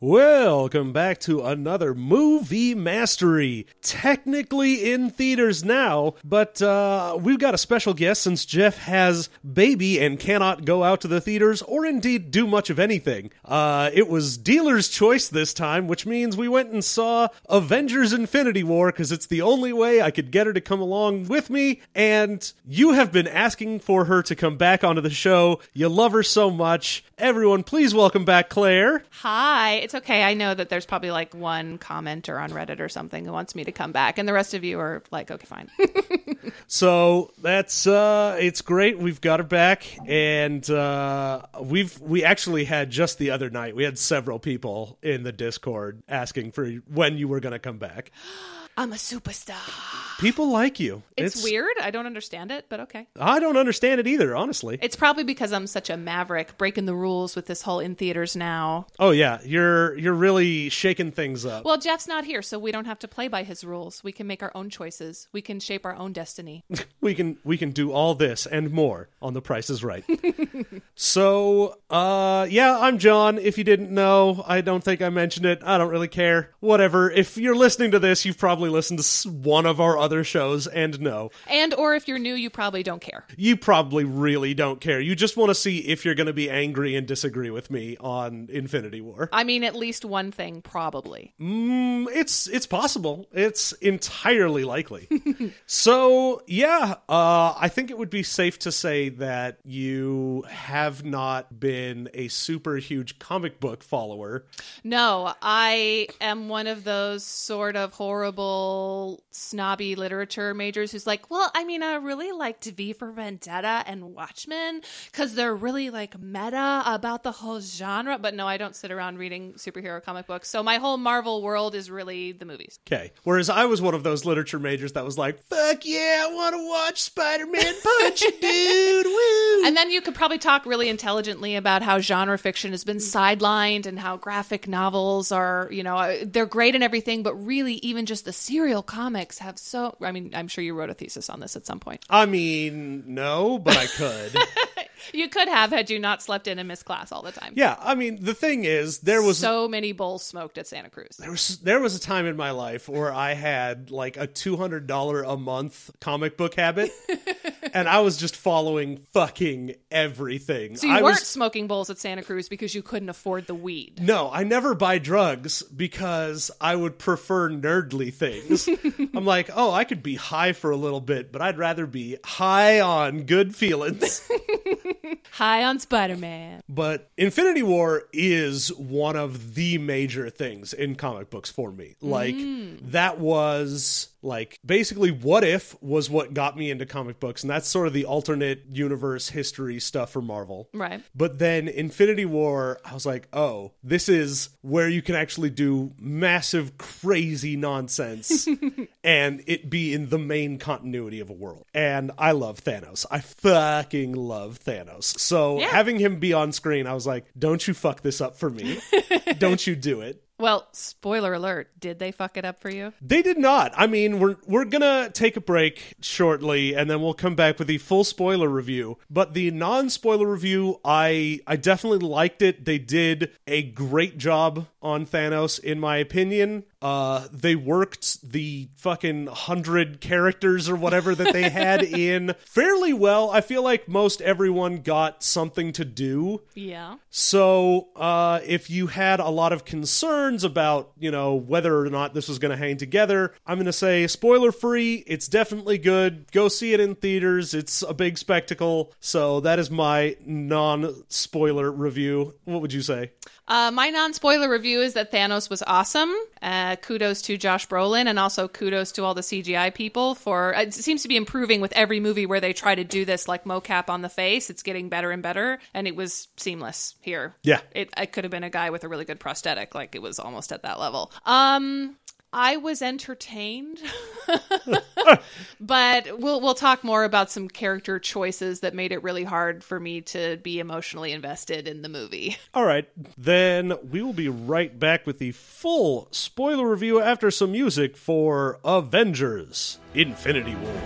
Welcome back to another Movie Mastery. Technically in theaters now, but we've got a special guest since Jeff has baby and cannot go out to the theaters or indeed do much of anything. It was dealer's choice this time, which means we went and saw Avengers Infinity War because it's the only way I could get her to come along with me, and you have been asking for her to come back onto the show. You love her so much. Everyone, please welcome back Claire. Hi. It's okay. I know that there's probably like one commenter on Reddit or something who wants me to come back, and the rest of you are like, okay, fine. So that's it's great. We've got her back, and we actually had just the other night. We had several people in the Discord asking for when you were going to come back. I'm a superstar. People like you. It's weird. I don't understand it, but okay. I don't understand it either, honestly. It's probably because I'm such a maverick, breaking the rules with this whole in theaters now. Oh yeah, you're really shaking things up. Well, Jeff's not here, so we don't have to play by his rules. We can make our own choices. We can shape our own destiny. we can do all this and more on The Price is Right. So, yeah, I'm John. If you didn't know, I don't think I mentioned it. I don't really care. Whatever. If you're listening to this, you've probably listened to one of our other shows and know. And or if you're new, you probably don't care. You probably really don't care. You just want to see if you're going to be angry and disagree with me on Infinity War. I mean, at least one thing, probably. It's possible. It's entirely likely. So, yeah, I think it would be safe to say that you have not been a super huge comic book follower. No, I am one of those sort of horrible, snobby literature majors who's like, well, I mean, I really liked V for Vendetta and Watchmen because they're really like meta about the whole genre. But no, I don't sit around reading superhero comic books. So my whole Marvel world is really the movies. Okay. Whereas I was one of those literature majors that was like, fuck yeah, I want to watch Spider-Man punch a dude. Woo! And then you could probably talk really intelligently about how genre fiction has been sidelined and how graphic novels are, you know, they're great and everything, but really even just the serial comics have so, I mean, I'm sure you wrote a thesis on this at some point. I mean, no, but I could. You could have had you not slept in and missed class all the time. Yeah, I mean, the thing is, there was so many bowls smoked at Santa Cruz. There was a time in my life where I had like a $200 a month comic book habit, and I was just following fucking everything. So you weren't smoking bowls at Santa Cruz because you couldn't afford the weed. No, I never buy drugs because I would prefer nerdly things. I'm like, oh, I could be high for a little bit, but I'd rather be high on good feelings. High on Spider-Man. But Infinity War is one of the major things in comic books for me. Like, that was, like, basically What If was what got me into comic books, and that's sort of the alternate universe history stuff for Marvel. Right. But then Infinity War, I was like, oh, this is where you can actually do massive, crazy nonsense and it be in the main continuity of a world. And I love Thanos. I fucking love Thanos. So having him be on screen, I was like, don't you fuck this up for me. Don't you do it. Well, spoiler alert, did they fuck it up for you? They did not. I mean, we're gonna take a break shortly, and then we'll come back with the full spoiler review. But the non-spoiler review, I definitely liked it. They did a great job on Thanos, in my opinion. They worked the fucking 100 characters or whatever that they had in fairly well. I feel like most everyone got something to do. Yeah. So, if you had a lot of concerns about, you know, whether or not this was going to hang together, I'm going to say spoiler free. It's definitely good. Go see it in theaters. It's a big spectacle. So that is my non-spoiler review. What would you say? My non-spoiler review is that Thanos was awesome. Kudos to Josh Brolin, and also kudos to all the CGI people for, it seems to be improving with every movie where they try to do this like mocap on the face. It's getting better and better, and it was seamless here. Yeah. It could have been a guy with a really good prosthetic. Like, it was almost at that level. I was entertained, but we'll talk more about some character choices that made it really hard for me to be emotionally invested in the movie. All right, then we will be right back with the full spoiler review after some music for Avengers: Infinity War.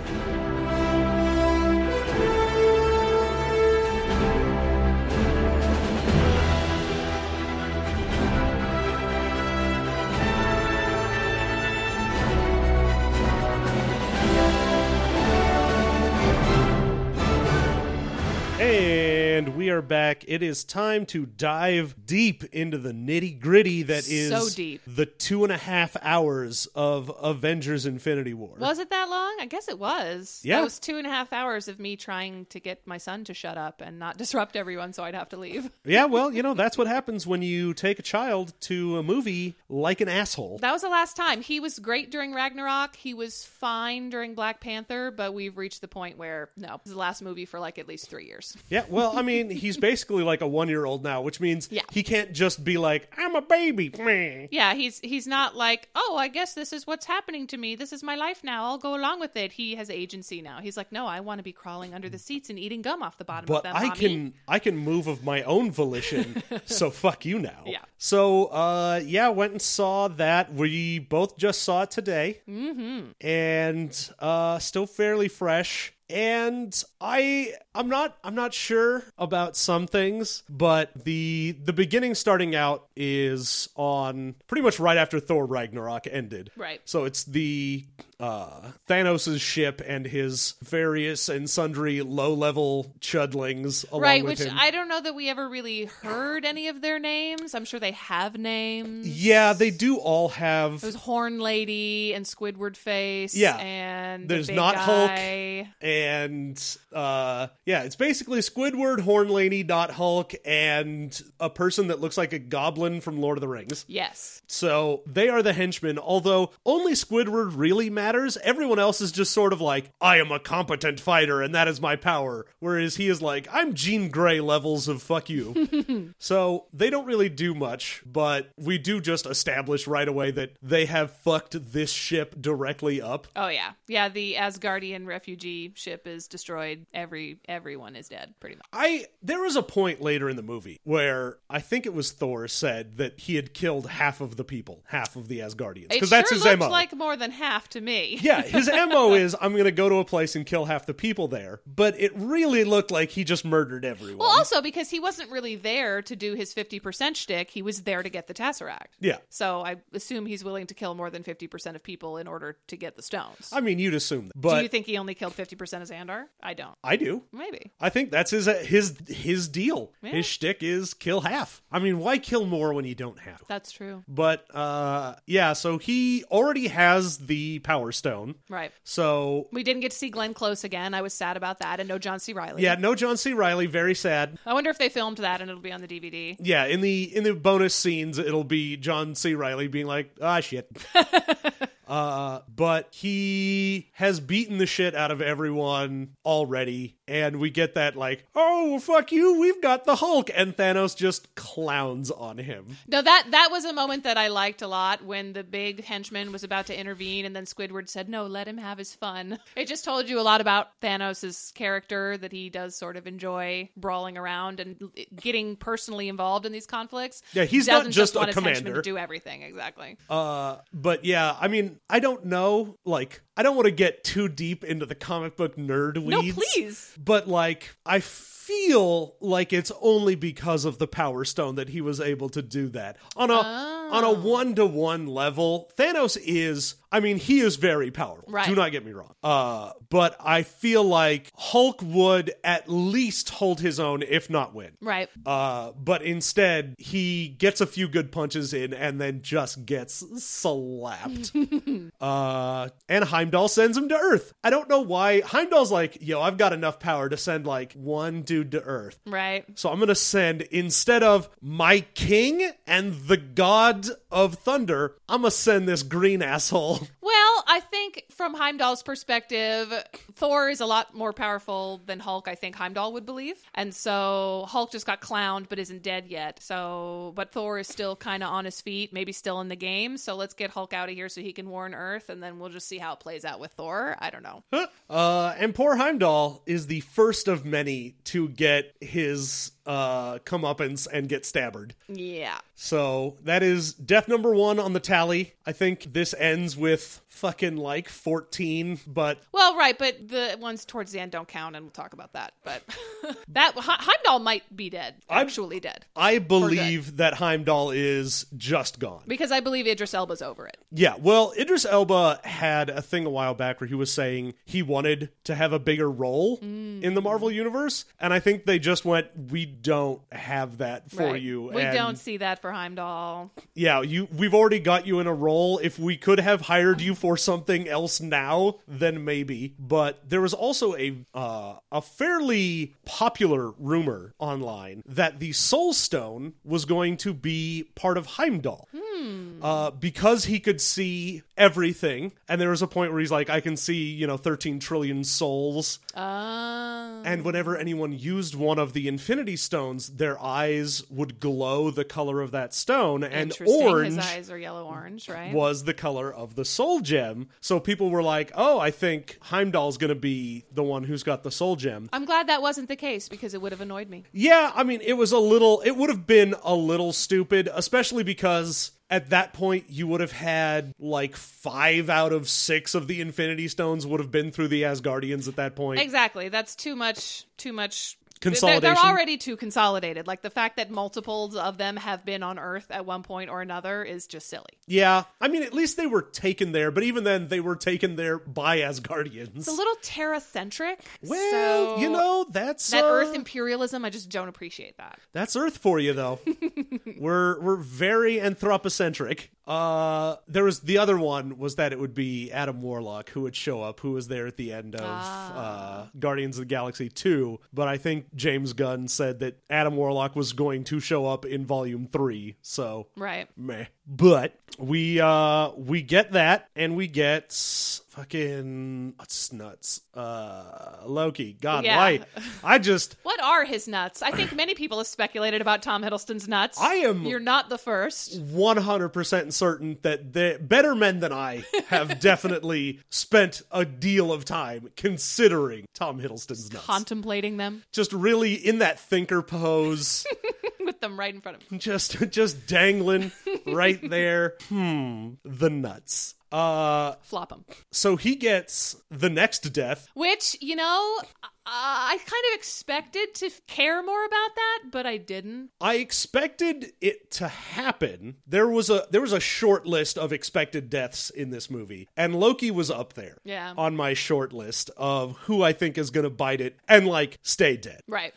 we are back. It is time to dive deep into the nitty-gritty that is So deep. the 2.5 hours of Avengers Infinity War. Was it that long? I guess it was. Yeah. That was 2.5 hours of me trying to get my son to shut up and not disrupt everyone so I'd have to leave. Yeah, well, that's what happens when you take a child to a movie like an asshole. That was the last time. He was great during Ragnarok. He was fine during Black Panther, but we've reached the point where, no, this is the last movie for like at least 3 years. Yeah, well, I mean, he's basically like a 1-year-old now, which means he can't just be like, I'm a baby. Meh. Yeah, he's not like, oh, I guess this is what's happening to me. This is my life now. I'll go along with it. He has agency now. He's like, no, I want to be crawling under the seats and eating gum off the bottom of But them, I mommy. can move of my own volition, so fuck you now. Yeah. So, went and saw that. We both just saw it today. Mm-hmm. And still fairly fresh. And I'm not sure about some things, but the beginning starting out is on pretty much right after Thor Ragnarok ended. Right. So it's the Thanos' ship and his various and sundry low-level chudlings along Right, with which him. I don't know that we ever really heard any of their names. I'm sure they have names. Yeah, they do all have. There's Horn Lady and Squidward Face. Yeah. And There's the big not guy. Hulk. And it's basically Squidward, Horn Lady, not Hulk, and a person that looks like a goblin from Lord of the Rings. Yes. So they are the henchmen, although only Squidward really matters. Everyone else is just sort of like, I am a competent fighter and that is my power. Whereas he is like, I'm Jean Grey levels of fuck you. So they don't really do much, but we do just establish right away that they have fucked this ship directly up. Oh, yeah. Yeah, the Asgardian refugee ship is destroyed. Everyone is dead, pretty much. There was a point later in the movie where I think it was Thor said that he had killed half of the people, half of the Asgardians. Because that's his looked MO. like more than half to me. Yeah, his MO is, I'm going to go to a place and kill half the people there. But it really looked like he just murdered everyone. Well, also because he wasn't really there to do his 50% shtick. He was there to get the Tesseract. Yeah. So I assume he's willing to kill more than 50% of people in order to get the stones. I mean, you'd assume that. But do you think he only killed 50% of Xandar? I don't. I do. Maybe. I think that's his deal. Yeah. His shtick is kill half. I mean, why kill more when you don't have? That's true. But, so he already has the Power Stone. Right. So... We didn't get to see Glenn Close again. I was sad about that. And no John C. Reilly. Yeah, no John C. Reilly. Very sad. I wonder if they filmed that and it'll be on the DVD. Yeah, in the bonus scenes, it'll be John C. Reilly being like, shit. But he has beaten the shit out of everyone already, and we get that like, oh, fuck you, we've got the Hulk, and Thanos just clowns on him. No, that was a moment that I liked a lot when the big henchman was about to intervene, and then Squidward said, no, let him have his fun. It just told you a lot about Thanos' character, that he does sort of enjoy brawling around and getting personally involved in these conflicts. Yeah, he's doesn't not just want a his henchmen commander. to do everything, exactly. But yeah, I mean, I don't know, like, I don't want to get too deep into the comic book nerd weeds. No, please. But, like, I feel like it's only because of the Power Stone that he was able to do that. On a one-to-one level, Thanos is... I mean, he is very powerful. Right. Do not get me wrong. But I feel like Hulk would at least hold his own, if not win. Right. But instead, he gets a few good punches in and then just gets slapped. And Heimdall sends him to Earth. I don't know why. Heimdall's like, yo, I've got enough power to send like one dude to Earth. Right. So I'm going to send, instead of my king and the god of thunder, I'm going to send this green asshole. Well, I think from Heimdall's perspective, Thor is a lot more powerful than Hulk, I think Heimdall would believe. And so Hulk just got clowned but isn't dead yet. But Thor is still kind of on his feet, maybe still in the game. So let's get Hulk out of here so he can warn Earth, and then we'll just see how it plays out with Thor. I don't know. And poor Heimdall is the first of many to get his comeuppance and get stabbed. Yeah. So that is death number 1 on the tally. I think this ends with fucking like 14, but Well, right, but the ones towards the end don't count, and we'll talk about that. But that Heimdall might be dead, actually dead. I believe that Heimdall is just gone. Because I believe Idris Elba's over it. Yeah, well, Idris Elba had a thing a while back where he was saying he wanted to have a bigger role in the Marvel Universe, and I think they just went, we don't have that for Right. you. We And don't see that for Heimdall. yeah, we've already got you in a role. If we could have hired you for something else now, then maybe. But there was also a fairly popular rumor online that the Soul Stone was going to be part of Heimdall. Because he could see everything, and there was a point where he's like, I can see, 13 trillion souls. And whenever anyone used one of the Infinity Stones, their eyes would glow the color of that stone, and Interesting. orange His eyes are yellow-orange, right? was the color of the soul gem. So people were like, oh, I think Heimdall's going to be the one who's got the soul gem. I'm glad that wasn't the case, because it would have annoyed me. Yeah, I mean, it would have been a little stupid, especially because at that point you would have had like 5 out of 6 of the Infinity Stones would have been through the Asgardians at that point. Exactly. That's too much Consolidation. They're already too consolidated. Like, the fact that multiples of them have been on Earth at one point or another is just silly. Yeah, I mean, at least they were taken there, but even then, they were taken there by Asgardians. It's a little Terra-centric. Well, so that's that Earth imperialism, I just don't appreciate that. That's Earth for you, though. We're very anthropocentric. There was the other one was that it would be Adam Warlock who would show up, who was there at the end of Guardians of the Galaxy 2. But I think James Gunn said that Adam Warlock was going to show up in Volume 3. So Right. meh. But we get that, and we get fucking what's nuts? Loki. God, Yeah. why? What are his nuts? I think many people have speculated about Tom Hiddleston's nuts. You're not the first. 100% certain that the better men than I have definitely spent a deal of time considering Tom Hiddleston's nuts. Contemplating them. Just really in that thinker pose. With them right in front of him. just dangling right there. The nuts. Flop him. So he gets the next death. Which, I kind of expected to care more about that, but I didn't. I expected it to happen. There was a short list of expected deaths in this movie, and Loki was up there. Yeah. On my short list of who I think is going to bite it and stay dead. Right.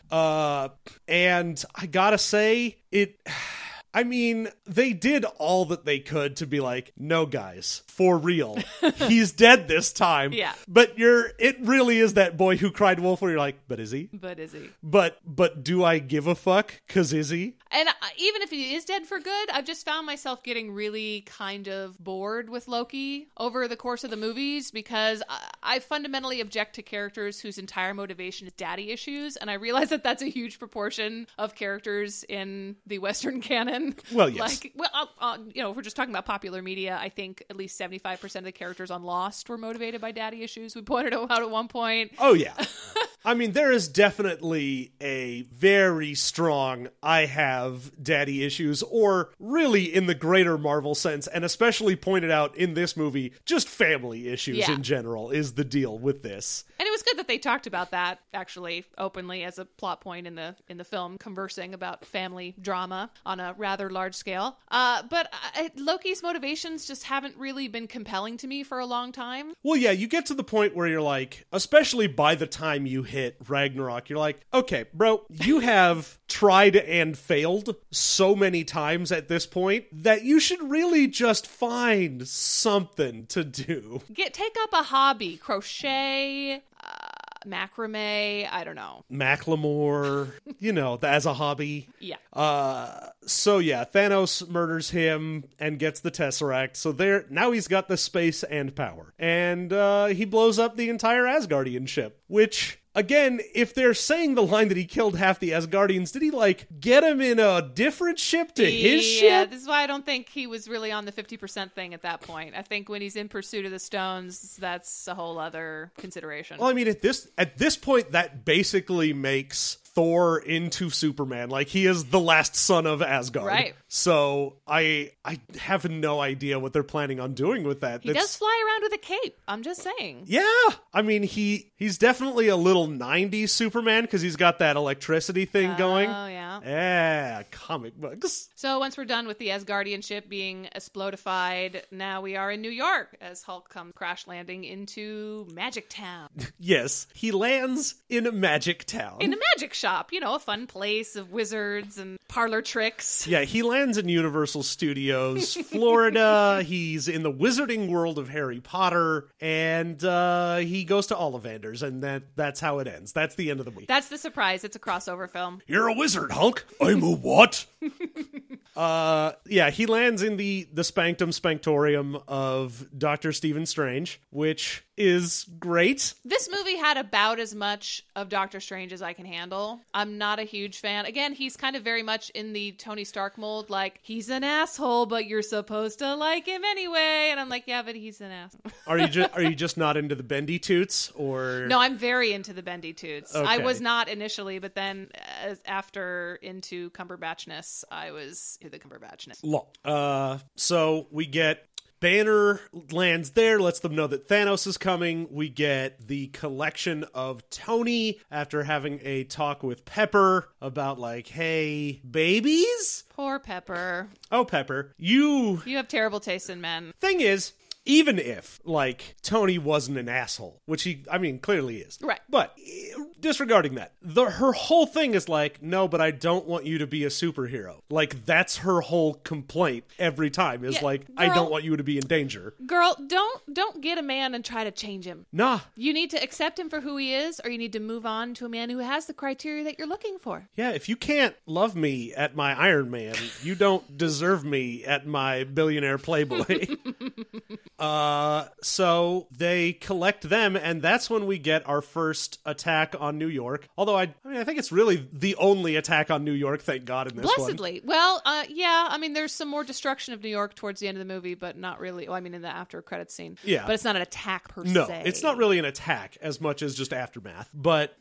And I gotta say, I mean, they did all that they could to be like, no, guys, for real, he's dead this time. Yeah. But it really is that boy who cried wolf where you're like, but is he? But is he? But do I give a fuck? 'Cause is he? And even if he is dead for good, I've just found myself getting really kind of bored with Loki over the course of the movies, because I fundamentally object to characters whose entire motivation is daddy issues, and I realize that that's a huge proportion of characters in the Western canon. Well, yes. If we're just talking about popular media, I think at least 75% of the characters on Lost were motivated by daddy issues. We pointed out at one point. Oh, yeah. I mean, there is definitely a very strong I have daddy issues, or really in the greater Marvel sense, and especially pointed out in this movie, just family issues in general is the deal with this. And it was good that they talked about that, actually, openly as a plot point in the film, conversing about family drama on a rather large scale. But Loki's motivations just haven't really been compelling to me for a long time. Well, yeah, you get to the point where you're like, especially by the time you hit Ragnarok, you're like, okay, bro, you have tried and failed so many times at this point that you should really just find something to do. Take up a hobby, crochet, macrame, I don't know. Macklemore, as a hobby. Yeah. So yeah, Thanos murders him and gets the Tesseract. So now he's got the space and power. And he blows up the entire Asgardian ship, which, again, if they're saying the line that he killed half the Asgardians, did he get him in a different ship to his ship? Yeah, this is why I don't think he was really on the 50% thing at that point. I think when he's in pursuit of the stones, that's a whole other consideration. Well, I mean, at this point, that basically makes Thor into Superman. Like, he is the last son of Asgard. Right. So I have no idea what they're planning on doing with that. He does fly around with a cape. I'm just saying. Yeah. I mean, he's definitely a little 90s Superman because he's got that electricity thing going. Oh, yeah. Yeah, comic books. So once we're done with the Asgardian ship being explodified, now we are in New York as Hulk comes crash landing into Magic Town. Yes, he lands in a magic town. In a magic shop, you know, a fun place of wizards and parlor tricks. Yeah, he lands in Universal Studios, Florida. He's in the wizarding world of Harry Potter, and he goes to Ollivanders, and that's how it ends. That's the end of the movie. That's the surprise. It's a crossover film. You're a wizard, Hulk. I'm a what? Yeah, he lands in the Spanctum Spanctorium of Dr. Stephen Strange, which is great. This movie had about as much of Doctor Strange as I can handle. I'm not a huge fan. Again, he's kind of very much in the Tony Stark mold, like, he's an asshole, but you're supposed to like him anyway. And I'm like, yeah, but he's an asshole. Are you just not into the bendy toots, or? No, I'm very into the bendy toots. Okay. I was not initially, but then after into Cumberbatchness, I was into the Cumberbatchness. So we get Banner lands there, lets them know that Thanos is coming. We get the collection of Tony after having a talk with Pepper about, like, hey, babies? Poor Pepper. Oh, Pepper, you have terrible taste in men. Thing is, even if, like, Tony wasn't an asshole, which he, I mean, clearly is. Right. But disregarding that, her whole thing is like, no, but I don't want you to be a superhero. Like, that's her whole complaint every time is like, girl, I don't want you to be in danger. Girl, don't get a man and try to change him. Nah. You need to accept him for who he is, or you need to move on to a man who has the criteria that you're looking for. Yeah, if you can't love me at my Iron Man, you don't deserve me at my billionaire Playboy. So they collect them, and that's when we get our first attack on New York. Although I think it's really the only attack on New York, thank God, in this Blessedly. one. Well, yeah, I mean, there's some more destruction of New York towards the end of the movie, but not really. Well, I mean, in the after credits scene. Yeah. But it's not an attack per No, se. it's not really an attack as much as just aftermath. But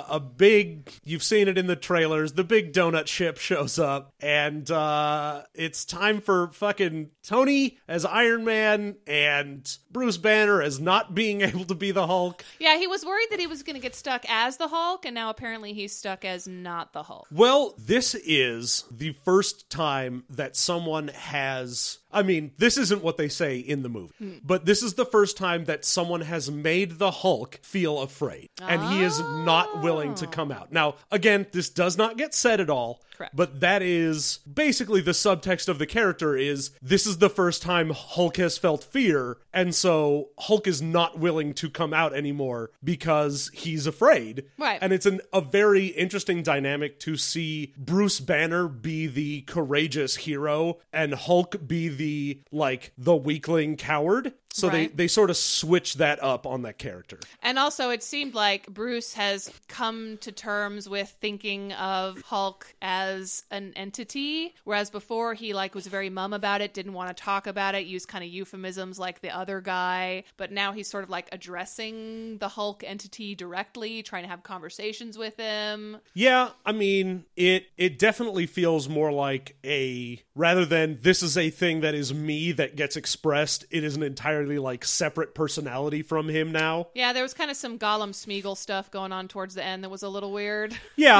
you've seen it in the trailers, the big donut ship shows up, and it's time for fucking Tony as Iron Man and Bruce Banner as not being able to be the Hulk. Yeah, he was worried that he was going to get stuck as the Hulk, and now apparently he's stuck as not the Hulk. Well, this is the first time that someone has... I mean, this isn't what they say in the movie, but this is the first time that someone has made the Hulk feel afraid, and he is not willing to come out. Now, again, this does not get said at all. Correct. But that is basically the subtext of the character is this is the first time Hulk has felt fear, and so Hulk is not willing to come out anymore because he's afraid. Right. And it's a very interesting dynamic to see Bruce Banner be the courageous hero and Hulk be the weakling coward. So right. they sort of switch that up on that character. And also, it seemed like Bruce has come to terms with thinking of Hulk as an entity, whereas before he was very mum about it, didn't want to talk about it, used kind of euphemisms like the other guy. But now he's sort of addressing the Hulk entity directly, trying to have conversations with him. Yeah, I mean, it definitely feels more like rather than this is a thing that is me that gets expressed, it is an entirely separate personality from him now. Yeah, there was kind of some Gollum Smeagol stuff going on towards the end that was a little weird. Yeah.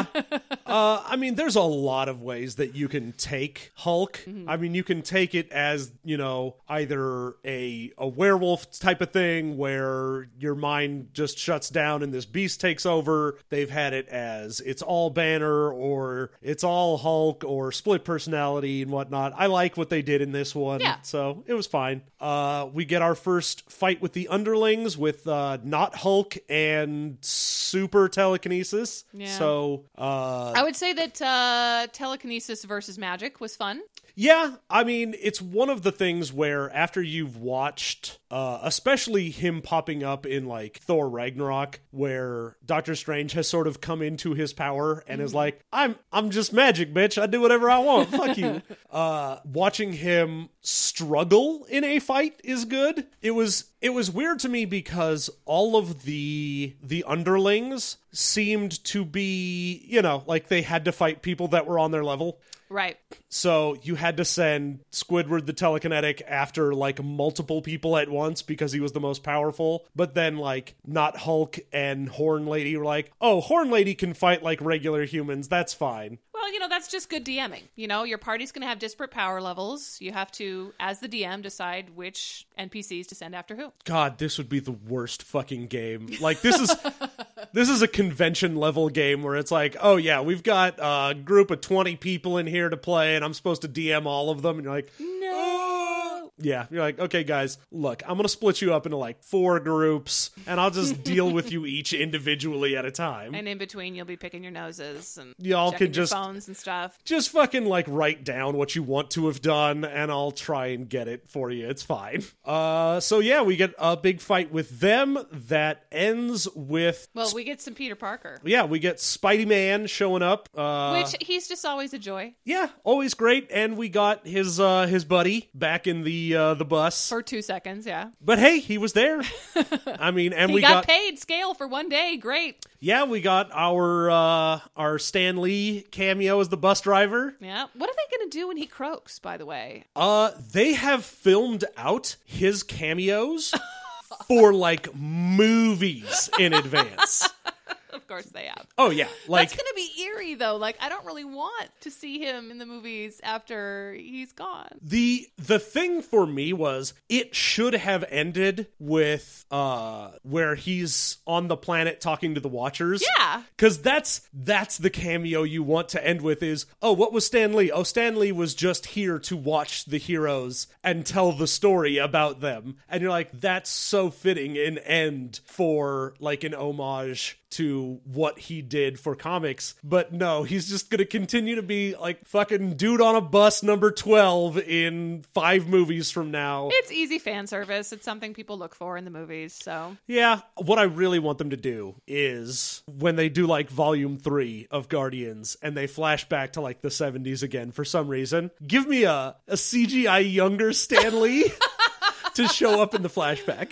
I mean, there's a lot of ways that you can take Hulk. Mm-hmm. I mean, you can take it as, either a werewolf type of thing where your mind just shuts down and this beast takes over. They've had it as it's all Banner or it's all Hulk or split personality and whatnot. I like what they did in this one. Yeah. So it was fine. We get our first fight with the underlings with not Hulk and super telekinesis. Yeah. So I would say that telekinesis versus magic was fun. Yeah, I mean, it's one of the things where after you've watched, especially him popping up in Thor Ragnarok, where Doctor Strange has sort of come into his power and is like, I'm just magic, bitch. I do whatever I want. Fuck you. Watching him struggle in a fight is good. good. It was weird to me because all of the underlings seemed to be, like they had to fight people that were on their level. Right. So you had to send Squidward the telekinetic after like multiple people at once because he was the most powerful. But then like not Hulk and Horn Lady were like, oh, Horn Lady can fight like regular humans. That's fine. Well, that's just good DMing. Your party's going to have disparate power levels. You have to, as the DM, decide which NPCs to send after who. God, this would be the worst fucking game. Like, this is a convention level game where it's like, oh yeah, we've got a group of 20 people in here to play and I'm supposed to DM all of them. And you're like, no. Yeah, you're like, okay, guys, look, I'm going to split you up into like 4 groups, and I'll just deal with you each individually at a time. And in between, you'll be picking your noses and y'all checking can your just phones and stuff. Just fucking like write down what you want to have done, and I'll try and get it for you. It's fine. So yeah, we get a big fight with them that ends with. Well, we get some Peter Parker. Yeah, we get Spidey-Man showing up, which he's just always a joy. Yeah, always great, and we got his buddy back in the bus for 2 seconds. Yeah, but hey, he was there. I mean, and we got paid scale for one day. Great. Yeah, we got our Stan Lee cameo as the bus driver. Yeah. What are they going to do when he croaks, by the way? They have filmed out his cameos for like movies in advance. Of course they have. Oh yeah, like that's gonna be eerie though. Like I don't really want to see him in the movies after he's gone. The thing for me was it should have ended with where he's on the planet talking to the Watchers. Yeah, because that's the cameo you want to end with. Is what was Stan Lee? Oh, Stan Lee was just here to watch the heroes and tell the story about them, and you're like, that's so fitting an end for like an homage to what he did for comics. But no, he's just gonna continue to be like fucking dude on a bus number 12 in 5 movies from now. It's easy fan service. It's something people look for in the movies. So yeah, what I really want them to do is when they do like volume 3 of Guardians and they flash back to like the 70s again for some reason, give me a CGI younger Stan Lee to show up in the flashback.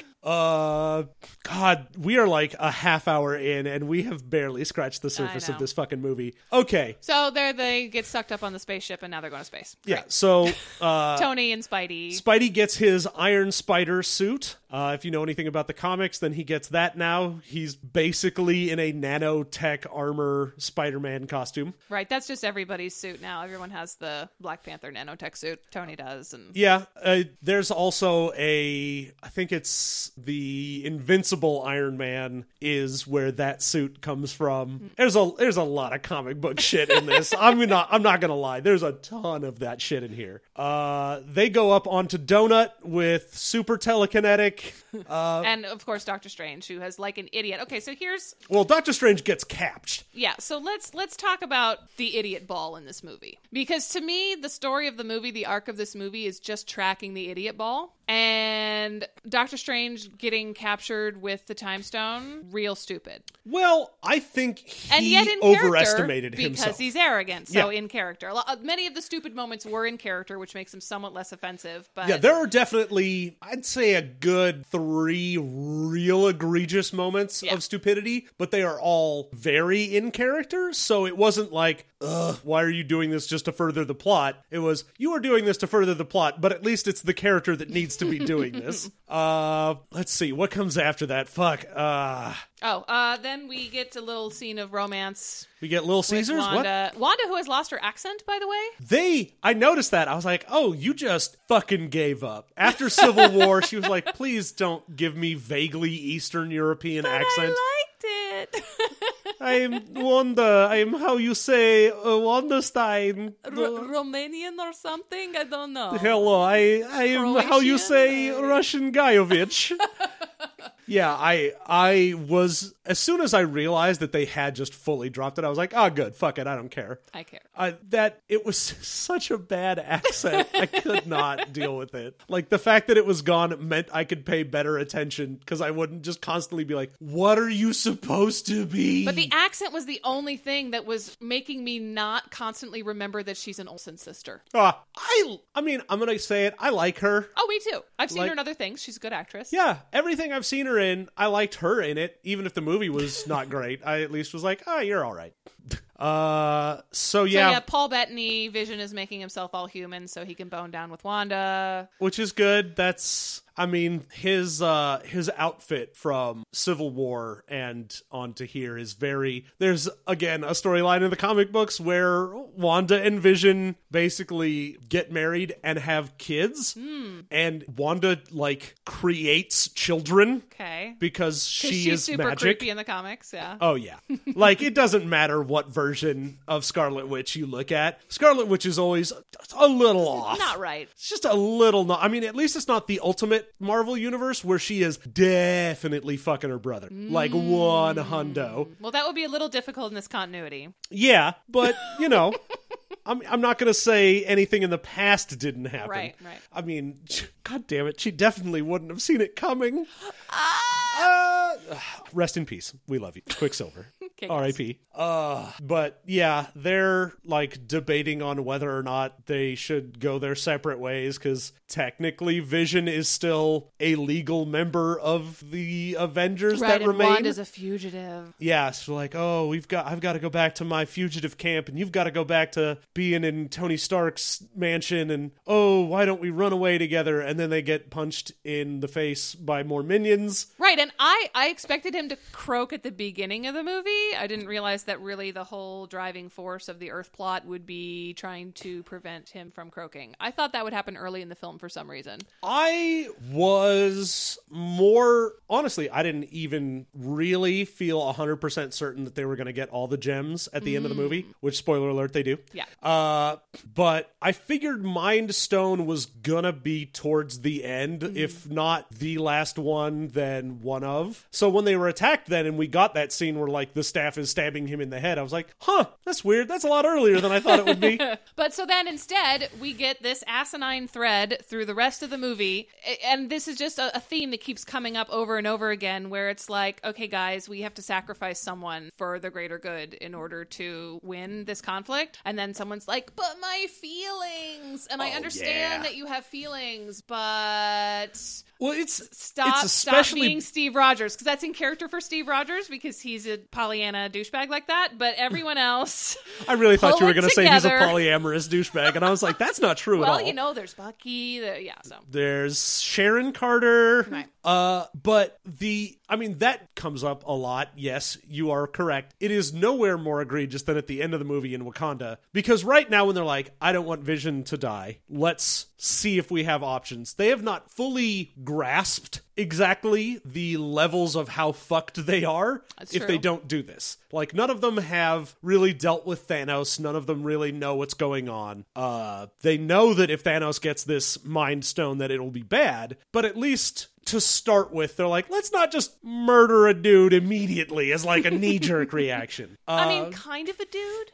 God, we are like a half hour in and we have barely scratched the surface of this fucking movie. Okay. So there they get sucked up on the spaceship and now they're going to space. Great. Yeah, so Tony and Spidey. Spidey gets his Iron Spider suit. If you know anything about the comics, then he gets that now. He's basically in a nanotech armor Spider-Man costume. Right, that's just everybody's suit now. Everyone has the Black Panther nanotech suit. Tony does. And yeah, there's also I think it's the Invincible Iron Man is where that suit comes from. There's a lot of comic book shit in this. I'm not gonna lie. There's a ton of that shit in here. They go up onto Donut with super telekinetic. And of course Doctor Strange, who has like an idiot. Okay, so Doctor Strange gets capped. Yeah, so let's talk about the idiot ball in this movie. Because to me, the story of the movie, the arc of this movie is just tracking the idiot ball. And Doctor Strange getting captured with the time stone, real stupid. Well, I think and yet in overestimated himself. Because he's arrogant, so in character. Many of the stupid moments were in character, which makes them somewhat less offensive. But yeah, there are definitely, I'd say, a good 3 real egregious moments of stupidity, but they are all very in character, so it wasn't like, why are you doing this just to further the plot? It was, you are doing this to further the plot, but at least it's the character that needs to be doing this. Let's see, what comes after that? Fuck. Then we get a little scene of romance. We get Little Caesars? Wanda. What? Wanda, who has lost her accent, by the way. I noticed that. I was like, oh, you just fucking gave up. After Civil War, she was like, please don't give me vaguely Eastern European accent. I liked it. I'm Wanda. I'm how you say Wanda Stein. Romanian or something? I don't know. Hello, I am how you say Russian Guyovich. Yeah, I was, as soon as I realized that they had just fully dropped it, I was like, oh, good, fuck it, I don't care. I care. That it was such a bad accent, I could not deal with it. Like, the fact that it was gone meant I could pay better attention, because I wouldn't just constantly be like, what are you supposed to be? But the accent was the only thing that was making me not constantly remember that she's an Olsen sister. I mean, I'm going to say it, I like her. Oh, me too. I've seen Like- her in other things. She's a good actress. Yeah, everything I've seen her in, I liked her in it. Even if the movie was not great, I at least was like, oh, you're all right. So So yeah, yeah, Paul Bettany, Vision is making himself all human so he can bone down with Wanda. which is good. That's, I mean, his outfit from Civil War and on to here is very, there's again a storyline in the comic books where Wanda and Vision basically get married and have kids, and Wanda like creates children Okay. because 'Cause she she's is super magic. creepy in the comics, yeah. Oh, yeah. Like, it doesn't matter what version of Scarlet Witch you look at. Scarlet Witch is always a little off. Not right. It's just a little not. I mean, at least it's not the ultimate Marvel universe where she is definitely fucking her brother. Like, one hundo. Well, that would be a little difficult in this continuity. Yeah, but, you know. I'm not going to say anything in the past didn't happen. Right. I mean, God damn it, she definitely wouldn't have seen it coming. Rest in peace. We love you. Quicksilver. Okay, R.I.P. But yeah, they're like debating on whether or not they should go their separate ways because technically Vision is still a legal member of the Avengers Right, that and remain. Wanda's a fugitive. Yeah, so like, oh, I've got to go back to my fugitive camp, and you've got to go back to being in Tony Stark's mansion, and oh, why don't we run away together? And then they get punched in the face by more minions. Right, and I expected him to croak at the beginning of the movie. I didn't realize that really the whole driving force of the Earth plot would be trying to prevent him from croaking. I thought that would happen early in the film for some reason. I was more, honestly, I didn't even really feel 100% certain that they were going to get all the gems at the end of the movie, which, spoiler alert, they do. Yeah. But I figured Mind Stone was gonna be towards the end, if not the last one, then one of. So when they were attacked then, and we got that scene where like the staff is stabbing him in the head, I was like, huh, that's weird. That's a lot earlier than I thought it would be. But so then instead, we get this asinine thread through the rest of the movie. And this is just a theme that keeps coming up over and over again, where it's like, okay, guys, we have to sacrifice someone for the greater good in order to win this conflict. And then someone's like, but my feelings. And I understand that you have feelings, but Well, it's stop especially being Steve Rogers, because that's in character for Steve Rogers because he's a Pollyanna douchebag like that. But everyone else, I really thought you were pull going it to say he's a together. polyamorous douchebag, and I was like, that's not true at all. well, you know, there's Bucky. So There's Sharon Carter. Right. But that comes up a lot. Yes, you are correct. It is nowhere more egregious than at the end of the movie in Wakanda. Because right now when they're like, I don't want Vision to die, let's see if we have options. They have not fully grasped exactly the levels of how fucked they are That's if true. they don't do this. Like, none of them have really dealt with Thanos. None of them really know what's going on. They know that if Thanos gets this Mind Stone that it'll be bad, but at least to start with, they're like, let's not just murder a dude immediately as like a knee-jerk reaction. I mean, kind of a dude.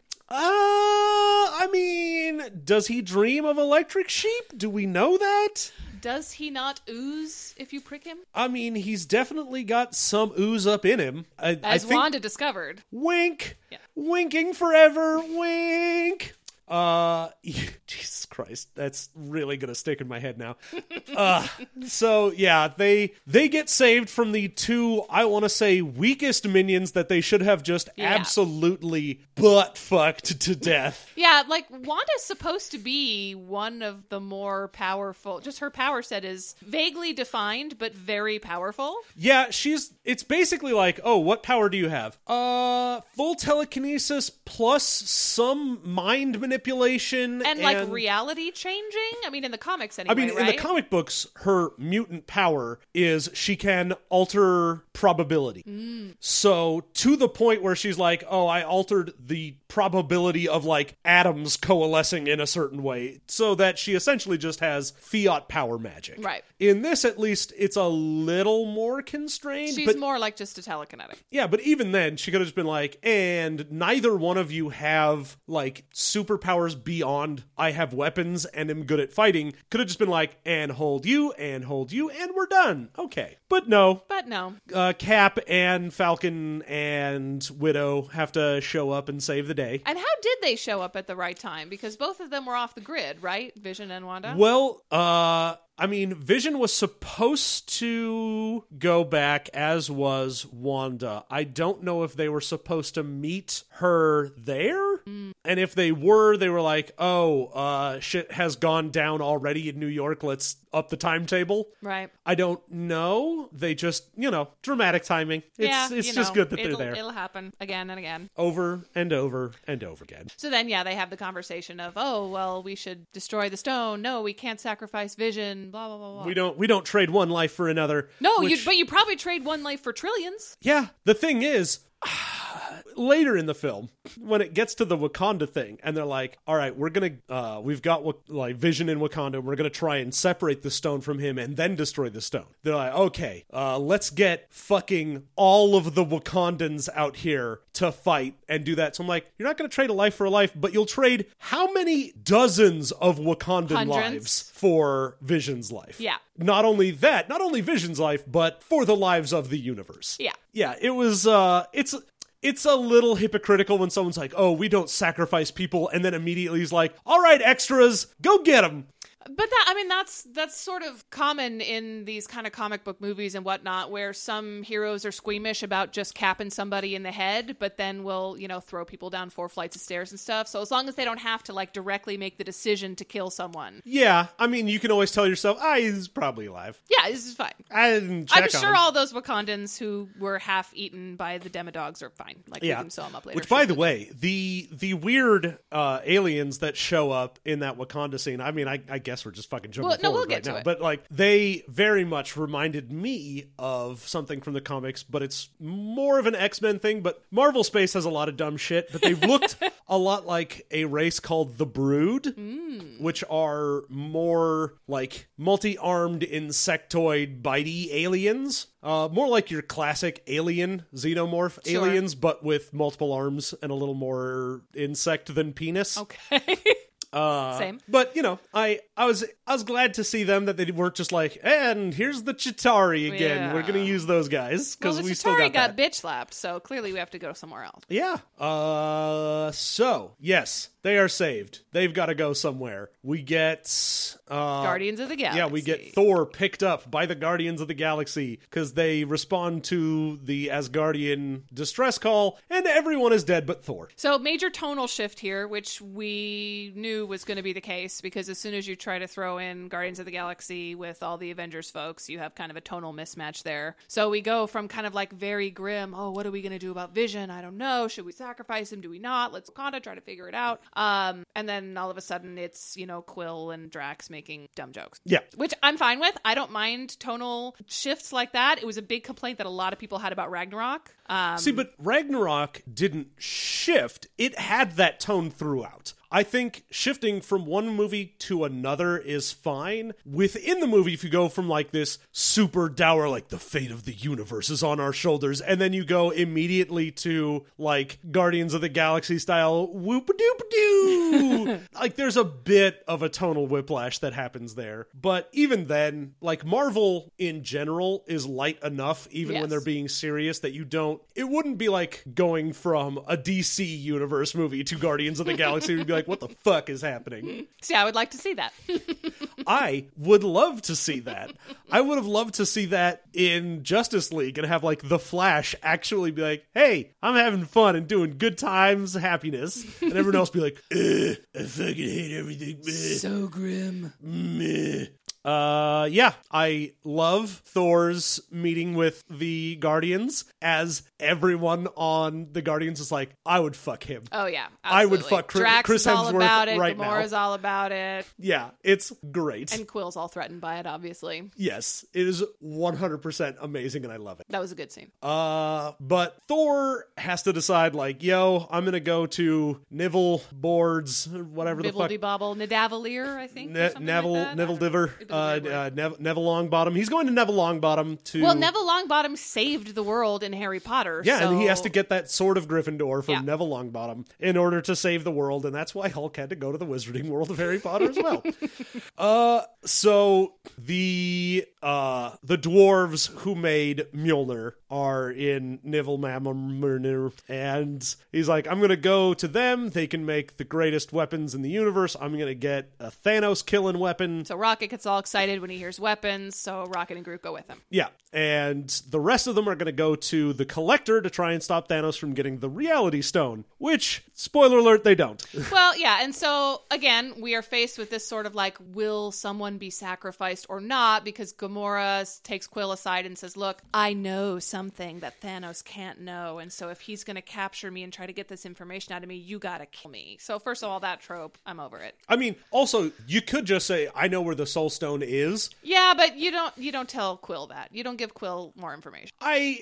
Does he dream of electric sheep? Do we know that? Does he not ooze if you prick him? I mean, he's definitely got some ooze up in him. I As think, Wanda discovered. wink. Yeah. Winking forever. Wink. Jesus Christ, that's really gonna stick in my head now. So yeah, they get saved from the two, I want to say, weakest minions that they should have just absolutely butt fucked to death. Yeah, like Wanda's supposed to be one of the more powerful. Just her power set is vaguely defined, but very powerful. Yeah, it's basically like, oh, what power do you have? Full telekinesis plus some mind manipulation And like reality changing. I mean, in the comics anyway. in the comic books, her mutant power is she can alter probability. So to the point where she's like, oh, I altered the probability of like atoms coalescing in a certain way, so that she essentially just has fiat power magic. Right. In this, at least, it's a little more constrained. She's but more like just a telekinetic. yeah, but even then, she could have just been like, and neither one of you have, like, superpowers beyond I have weapons and am good at fighting. Could have just been like, and hold you, and we're done. Okay. But no. But no. Cap and Falcon and Widow have to show up and save the day. And how did they show up at the right time? Because both of them were off the grid, right? Vision and Wanda? Well, I mean, Vision was supposed to go back, as was Wanda. I don't know if they were supposed to meet her there. And if they were like, oh, shit has gone down already in New York. Let's up the timetable. Right. I don't know. They just, dramatic timing. It's just good that they're there. It'll happen again and again. Over and over and over again. So then, they have the conversation of, oh, well, we should destroy the stone. No, we can't sacrifice Vision. Blah, blah, blah, blah. We don't trade one life for another. No, but you probably trade one life for trillions. Yeah. The thing is, later in the film, when it gets to the Wakanda thing, and they're like, all right, we've got Vision in Wakanda, we're gonna try and separate the stone from him and then destroy the stone. They're like, okay, let's get fucking all of the Wakandans out here to fight and do that. So I'm like, you're not gonna trade a life for a life, but you'll trade how many dozens of Wakandan lives for Vision's life? Yeah. Not only Vision's life, but for the lives of the universe. Yeah. Yeah, it was, it's a little hypocritical when someone's like, oh, we don't sacrifice people, and then immediately is like, all right, extras, go get them. But that's sort of common in these kind of comic book movies and whatnot, where some heroes are squeamish about just capping somebody in the head, but then will, throw people down 4 flights of stairs and stuff. So as long as they don't have to directly make the decision to kill someone. Yeah, I mean, you can always tell yourself, he's probably alive. Yeah, this is fine. I didn't check I'm on sure him. all those Wakandans who were half eaten by the demodogs are fine. We can sew them up later. Which, by the way, the weird aliens that show up in that Wakanda scene, I mean, I guess we're just fucking jumping forward we'll get right to now. it. But they very much reminded me of something from the comics, but it's more of an X-Men thing. But Marvel Space has a lot of dumb shit, but they've looked a lot like a race called the Brood, which are more like multi-armed insectoid bitey aliens. More like your classic alien xenomorph aliens, but with multiple arms and a little more insect than penis. Okay. Same. But I was glad to see them, that they weren't just like, and here's the Chitauri again. Yeah. We're gonna use those guys because we still Chitauri got that. bitch slapped, so clearly we have to go somewhere else. Yeah. So yes, they are saved. They've got to go somewhere. We get Guardians of the Galaxy. Yeah, we get Thor picked up by the Guardians of the Galaxy because they respond to the Asgardian distress call, and everyone is dead but Thor. So major tonal shift here, which we knew was going to be the case, because as soon as you try to throw in Guardians of the Galaxy with all the Avengers folks, you have kind of a tonal mismatch there. So we go from kind of very grim, oh, what are we going to do about Vision? I don't know. Should we sacrifice him? Do we not? Let's kind of try to figure it out. And then all of a sudden it's, Quill and Drax making dumb jokes. Yeah. Which I'm fine with. I don't mind tonal shifts like that. It was a big complaint that a lot of people had about Ragnarok. See, but Ragnarok didn't shift. It had that tone throughout. I think shifting from one movie to another is fine. Within the movie, if you go from this super dour, the fate of the universe is on our shoulders, and then you go immediately to Guardians of the Galaxy style whoop-a-doop-a-doo. There's a bit of a tonal whiplash that happens there. But even then, Marvel in general is light enough, even when they're being serious, that it wouldn't be like going from a DC universe movie to Guardians of the Galaxy. It would be like, what the fuck is happening? See, I would like to see that. I would love to see that. I would have loved to see that in Justice League and have the Flash actually be like, hey, I'm having fun and doing good times, happiness. And everyone else be like, I fucking hate everything. Meh. So grim. Meh. Yeah, I love Thor's meeting with the Guardians, as everyone on the Guardians is like, I would fuck him. Oh yeah, absolutely. I would fuck Drax Chris is all Hemsworth about it. right Gamora's now. all about it. Yeah, it's great. And Quill's all threatened by it, obviously. Yes, it is 100% amazing, and I love it. That was a good scene. But Thor has to decide, yo, I'm gonna go to Nivell Boards, whatever the fuck. Bobble, Nidavellir, I think. Neville Diver. Neville Longbottom. He's going to Neville Longbottom to... Well, Neville Longbottom saved the world in Harry Potter. Yeah, so... and he has to get that sword of Gryffindor from Neville Longbottom in order to save the world, and that's why Hulk had to go to the Wizarding World of Harry Potter as well. So the dwarves who made Mjolnir are in Nivell Mamamurnir, and he's like, I'm gonna go to them. They can make the greatest weapons in the universe. I'm gonna get a Thanos killing weapon. So Rocket gets all excited when he hears weapons, so Rocket and Groot go with him. Yeah, and the rest of them are going to go to the Collector to try and stop Thanos from getting the Reality Stone, which, spoiler alert, they don't. Well, yeah, and so, again, we are faced with this sort of like, will someone be sacrificed or not? Because Gamora takes Quill aside and says, look, I know something that Thanos can't know, and so if he's going to capture me and try to get this information out of me, you gotta kill me. So first of all, that trope, I'm over it. I mean, also, you could just say, I know where the Soul Stone is. Yeah, but you don't tell Quill that. You don't give Quill more information.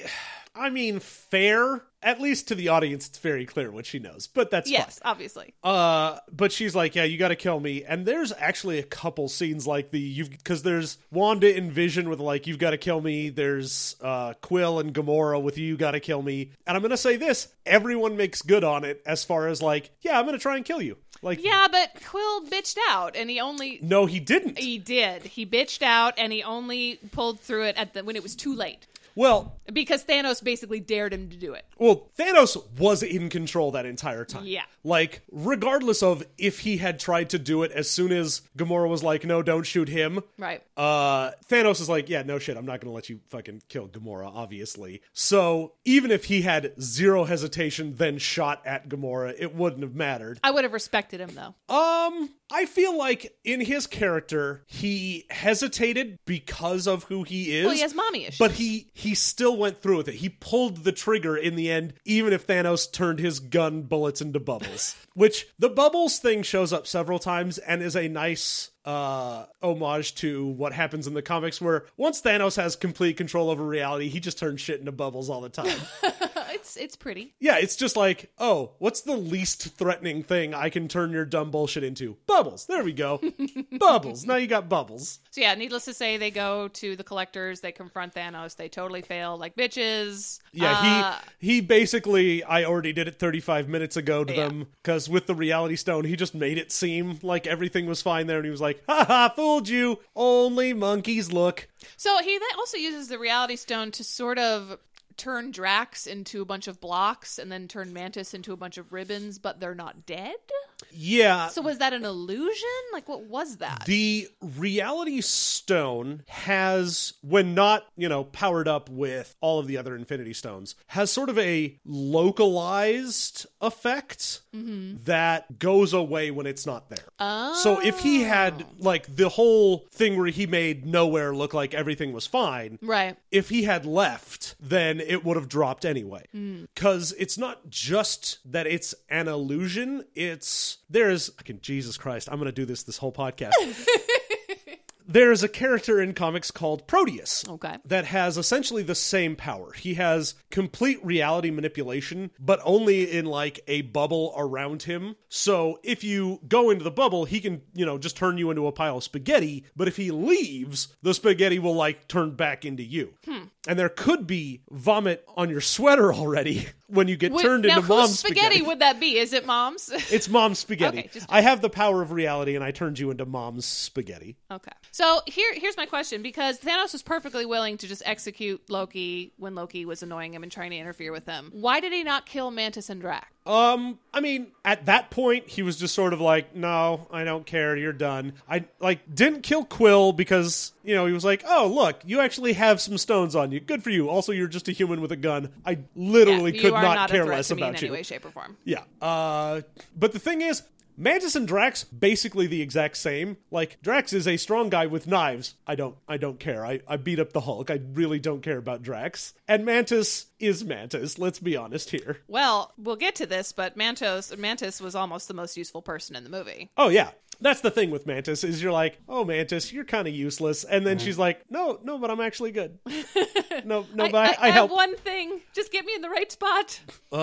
I mean, fair. At least to the audience, it's very clear what she knows, but that's fine. Yes, obviously. But she's like, yeah, you gotta kill me. And there's actually a couple scenes like because there's Wanda and Vision with like, you've gotta kill me. There's Quill and Gamora with you gotta kill me. And I'm gonna say this, everyone makes good on it as far as like, yeah, I'm gonna try and kill you. Like, yeah, but Quill bitched out, and he only... No, he didn't. He did. He bitched out, and he only pulled through it when it was too late. Well... Because Thanos basically dared him to do it. Well, Thanos was in control that entire time. Yeah. Like, regardless of if he had tried to do it as soon as Gamora was like, no, don't shoot him. Right. Thanos is like, yeah, no shit, I'm not going to let you fucking kill Gamora, obviously. So, even if he had zero hesitation then shot at Gamora, it wouldn't have mattered. I would have respected him, though. I feel like in his character, he hesitated because of who he is. Well, he has mommy issues. But he still went through with it. He pulled the trigger in the end, even if Thanos turned his gun bullets into bubbles. Which, the bubbles thing shows up several times and is a nice homage to what happens in the comics, where once Thanos has complete control over reality, he just turns shit into bubbles all the time. It's pretty. Yeah, it's just like, oh, what's the least threatening thing I can turn your dumb bullshit into? Bubbles. There we go. Bubbles. Now you got bubbles. So yeah, needless to say, they go to the Collectors, they confront Thanos, they totally fail like bitches. Yeah, he basically, I already did it 35 minutes ago to them, because with the Reality Stone, he just made it seem like everything was fine there, and he was like, haha, fooled you, only monkeys look. So he then also uses the Reality Stone to sort of turn Drax into a bunch of blocks and then turn Mantis into a bunch of ribbons, but they're not dead? Yeah. So was that an illusion? Like, what was that? The Reality Stone has, when not, powered up with all of the other Infinity Stones, has sort of a localized effect that goes away when it's not there. Oh. So if he had, like, the whole thing where he made nowhere look like everything was fine, right? If he had left, then it would have dropped anyway. Because it's not just that it's an illusion, Jesus Christ, I'm going to do this whole podcast. There's a character in comics called Proteus. Okay. That has essentially the same power. He has complete reality manipulation, but only in like a bubble around him. So if you go into the bubble, he can, just turn you into a pile of spaghetti. But if he leaves, the spaghetti will like turn back into you. And there could be vomit on your sweater already when you get turned into mom's spaghetti. Now, whose spaghetti would that be? Is it mom's? It's mom's spaghetti. Okay, I have the power of reality, and I turned you into mom's spaghetti. Okay. So here's my question, because Thanos was perfectly willing to just execute Loki when Loki was annoying him and trying to interfere with him. Why did he not kill Mantis and Drax? I mean, at that point, he was just sort of like, no, I don't care, you're done. I, didn't kill Quill because, he was like, oh, look, you actually have some stones on you. Good for you. Also, you're just a human with a gun. I literally could not care less about you. In any way, shape, or form. Yeah. But the thing is, Mantis and Drax, basically the exact same. Like, Drax is a strong guy with knives. I don't care. I beat up the Hulk. I really don't care about Drax. And Mantis is Mantis. Let's be honest here. Well, we'll get to this, but Mantis was almost the most useful person in the movie. Oh, yeah. That's the thing with Mantis, is you're like, oh, Mantis, you're kind of useless. And then she's like, no, but I'm actually good. No, but I help. Have one thing. Just get me in the right spot.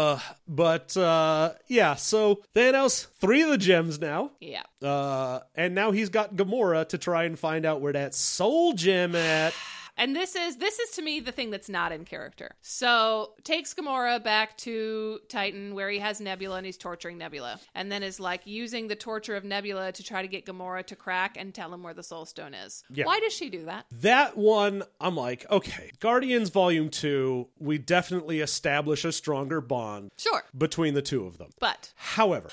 Yeah, so Thanos, 3 of the gems now. Yeah. And now he's got Gamora to try and find out where that soul gem at. And this is to me the thing that's not in character. So takes Gamora back to Titan where he has Nebula and he's torturing Nebula. And then is like using the torture of Nebula to try to get Gamora to crack and tell him where the Soul Stone is. Yeah. Why does she do that? That one, I'm like, okay, Guardians Volume 2, we definitely establish a stronger bond Sure. between the two of them. But However,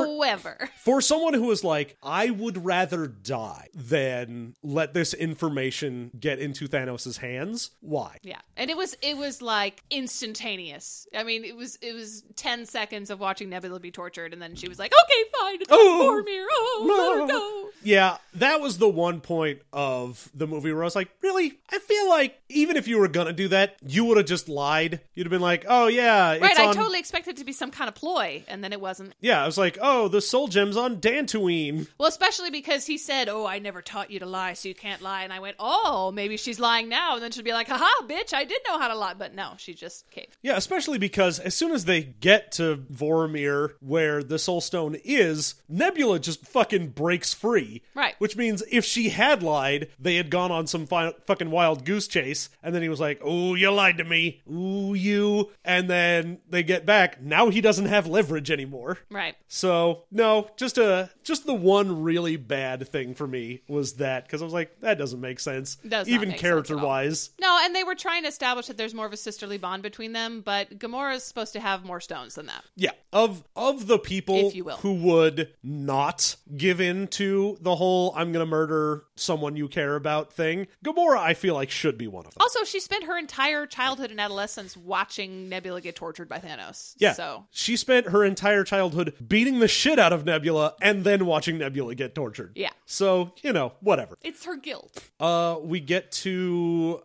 for someone who is like, I would rather die than let this information get into Thanos' hands, why? yeah. And it was like instantaneous. I mean, it was 10 seconds of watching Nebula be tortured and then she was like, okay, fine, it's Vormir. Let her go. Yeah, that was the one point of the movie where I was like, really? I feel like even if you were gonna do that, you would have just lied. You'd have been like, oh yeah, it's Right, I on... totally expected it to be some kind of ploy, and then it wasn't. Yeah, I was like, oh, the Soul Gem's on Dantooine. Well, especially because he said, oh, I never taught you to lie, so you can't lie. And I went, oh, maybe she's lying now. And then she'll be like, haha, bitch, I did know how to lie. But no, she just caved. Yeah, especially because as soon as they get to Vormir, where the Soul Stone is, Nebula just fucking breaks free. Right. Which means if she had lied, they had gone on some fucking wild goose chase, and then he was like, oh, you lied to me. Ooh, you. And then they get back. Now he doesn't have leverage anymore. Right. So, no, just the one really bad thing for me was that, because I was like, that doesn't make sense. Does not even make sense at all. character-wise. No, and they were trying to establish that there's more of a sisterly bond between them, but Gamora's supposed to have more stones than that. Yeah, of the people If you will. who would not give in to the whole I'm gonna murder someone you care about thing, Gamora, I feel like, should be one of them. Also, she spent her entire childhood and adolescence watching Nebula get tortured by Thanos. Yeah, So, she spent her entire childhood beating the shit out of Nebula and then watching Nebula get tortured. yeah. So, whatever. It's her guilt. We get to,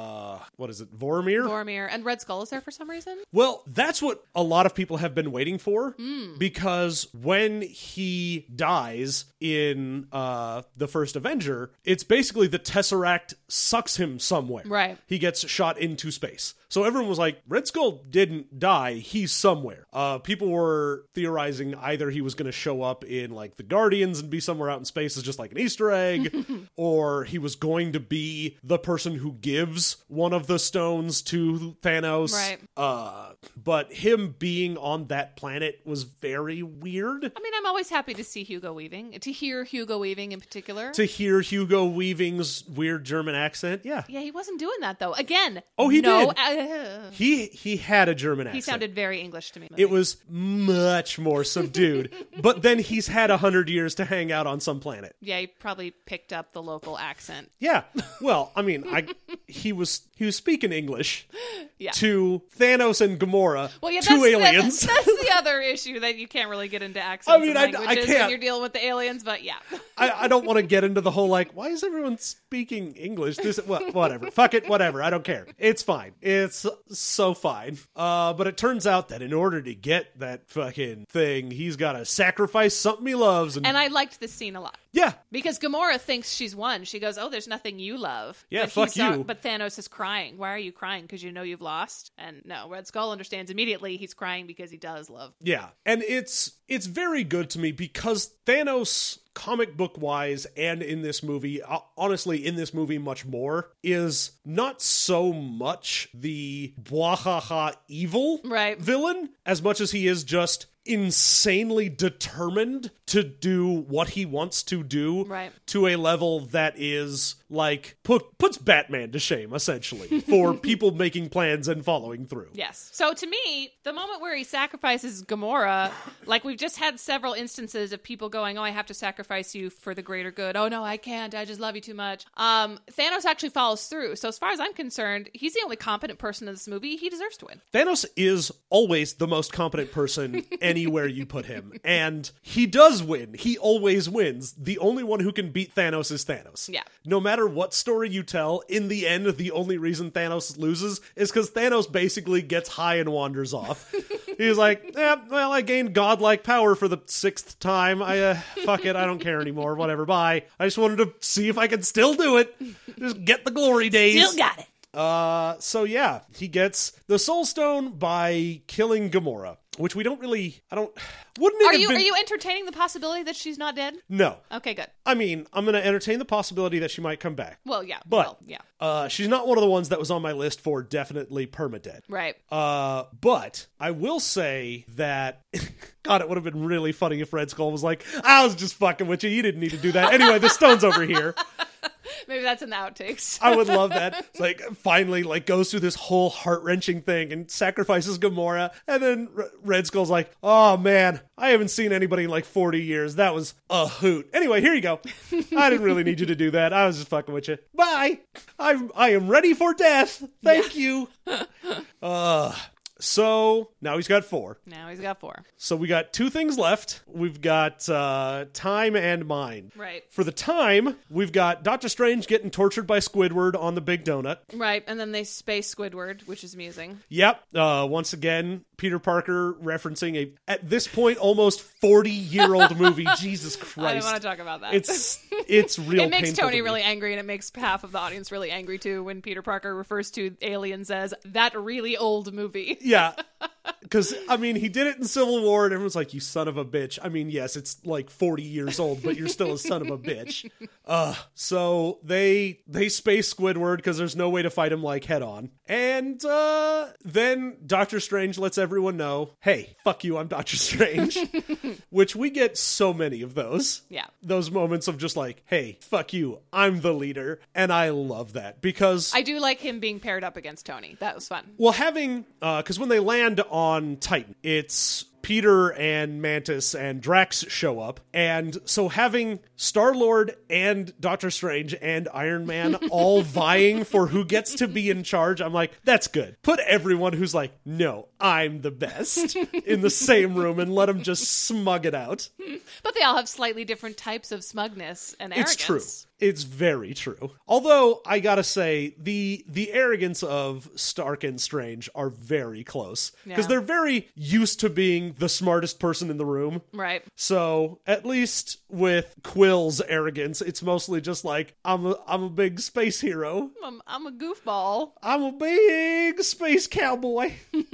what is it, Vormir? Vormir. And Red Skull is there for some reason? Well, that's what a lot of people have been waiting for, because when he dies in the first Avenger, it's basically the Tesseract sucks him somewhere. Right. He gets shot into space. So everyone was like, Red Skull didn't die, he's somewhere. People were theorizing either he was going to show up in like the Guardians and be somewhere out in space as just like an Easter egg, or he was going to be the person who gives one of the stones to Thanos. Right. But him being on that planet was very weird. I mean, I'm always happy to see Hugo Weaving, to hear Hugo Weaving in particular. To hear Hugo Weaving's weird German accent, yeah. Yeah, he wasn't doing that though. Again, Oh, he no, did. He had a German accent. he sounded very English to me. It was much more subdued. But then he's had 100 years to hang out on some planet. Yeah, he probably picked up the local accent. Yeah. Well, I mean, he was speaking English Yeah. to Thanos and Gamora, Well, yeah, two aliens. That's the other issue that you can't really get into accents. I mean, and I languages can't. when you're dealing with the aliens, but yeah. I don't want to get into the whole, like, why is everyone speaking English? Whatever. Fuck it, whatever. I don't care. It's fine. It's so fine. But it turns out that in order to get that fucking thing, he's got to sacrifice something he loves. And I liked this scene a lot. Yeah. Because Gamora thinks she's won. She goes, oh, there's nothing you love. Yeah, But fuck you. But Thanos is crying. Why are you crying? Because you know you've lost? And no, Red Skull understands immediately he's crying because he does love. Yeah. And it's very good to me because Thanos, comic book wise, and in this movie, honestly, in this movie much more, is not so much the bwahaha evil Right. villain as much as he is just insanely determined to do what he wants to do Right. to a level that is like puts Batman to shame, essentially, for people making plans and following through. Yes. So to me, the moment where he sacrifices Gamora, like we've just had several instances of people going, oh, I have to sacrifice you for the greater good. Oh, no, I can't. I just love you too much. Thanos actually follows through. So as far as I'm concerned, he's the only competent person in this movie. He deserves to win. Thanos is always the most competent person anywhere you put him. And he does win. He always wins. The only one who can beat Thanos is Thanos. Yeah. No matter what story you tell, in the end, the only reason Thanos loses is because Thanos basically gets high and wanders off. He's like, well, I gained godlike power for the 6th time. Fuck it, I don't care anymore. Whatever, bye. I just wanted to see if I could still do it. Just get the glory days. Still got it. So yeah, he gets the Soul Stone by killing Gamora. which we don't really, wouldn't it Are have you been... are you entertaining the possibility that she's not dead? No. Okay, good. I mean, I'm going to entertain the possibility that she might come back. Well, yeah. But yeah. She's not one of the ones that was on my list for definitely permadead. Right. But I will say that, God, it would have been really funny if Red Skull was like, I was just fucking with you. You didn't need to do that. Anyway, the stone's over here. Maybe that's in the outtakes. I would love that. It's like, finally, like, goes through this whole heart-wrenching thing and sacrifices Gamora. And then Red Skull's like, oh, man, I haven't seen anybody in like 40 years. That was a hoot. Anyway, here you go. I didn't really need you to do that. I was just fucking with you. Bye. I am ready for death. Thank you. So now he's got 4. Now he's got 4. So we got 2 things left. We've got time and mind. Right. For the time, we've got Doctor Strange getting tortured by Squidward on the Big Donut. Right, and then they space Squidward, which is amusing. Yep. Once again, Peter Parker referencing a, at this point, almost 40-year-old movie. Jesus Christ. I don't want to talk about that. It's real. It makes painful Tony to me. really angry, and it makes half of the audience really angry too when Peter Parker refers to aliens as that really old movie. Yeah. Because, I mean, he did it in Civil War, and everyone's like, you son of a bitch. I mean, yes, it's like 40 years old, but you're still a son of a bitch. So they space Squidward because there's no way to fight him, like, head on. And then Doctor Strange lets everyone know, hey, fuck you, I'm Doctor Strange. Which we get so many of those. Yeah. Those moments of just like, hey, fuck you, I'm the leader. And I love that because... I do like him being paired up against Tony. That was fun. Well, having, because when they land on Titan, it's Peter and Mantis and Drax show up. And so having Star-Lord and Doctor Strange and Iron Man all vying for who gets to be in charge, I'm like, that's good. Put everyone who's like, no, I'm the best in the same room and let them just smug it out. But they all have slightly different types of smugness and arrogance. It's true. It's very true. Although, I gotta say, the arrogance of Stark and Strange are very close. Because they're very used to being the smartest person in the room. Right. So, at least with Quill's arrogance, it's mostly just like, I'm a big space hero. I'm a goofball. I'm a big space cowboy.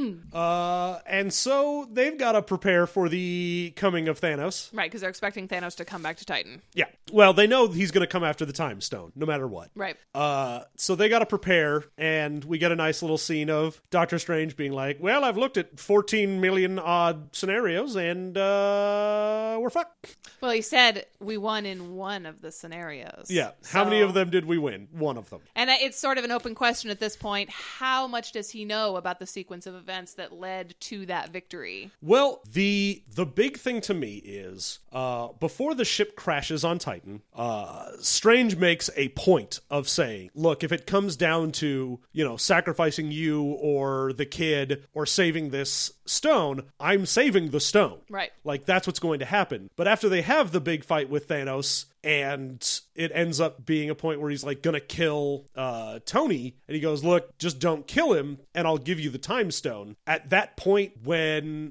And so, they've got to prepare for the coming of Thanos. Right, because they're expecting Thanos to come back to Titan. Yeah. Well, they know he's going to come after the Time Stone, no matter what. Right. So they got to prepare, and we get a nice little scene of Doctor Strange being like, well, I've looked at 14 million odd scenarios, and we're fucked. Well, he said we won in one of the scenarios. Yeah. How many of them did we win? One of them. And it's sort of an open question at this point. How much does he know about the sequence of events that led to that victory? Well, the big thing to me is, before the ship crashes on Titan, Strange makes a point of saying, look, if it comes down to, sacrificing you or the kid or saving this stone, I'm saving the stone. Right. Like, that's what's going to happen. But after they have the big fight with Thanos, and it ends up being a point where he's like gonna kill Tony, and he goes, look, just don't kill him and I'll give you the Time Stone. At that point, when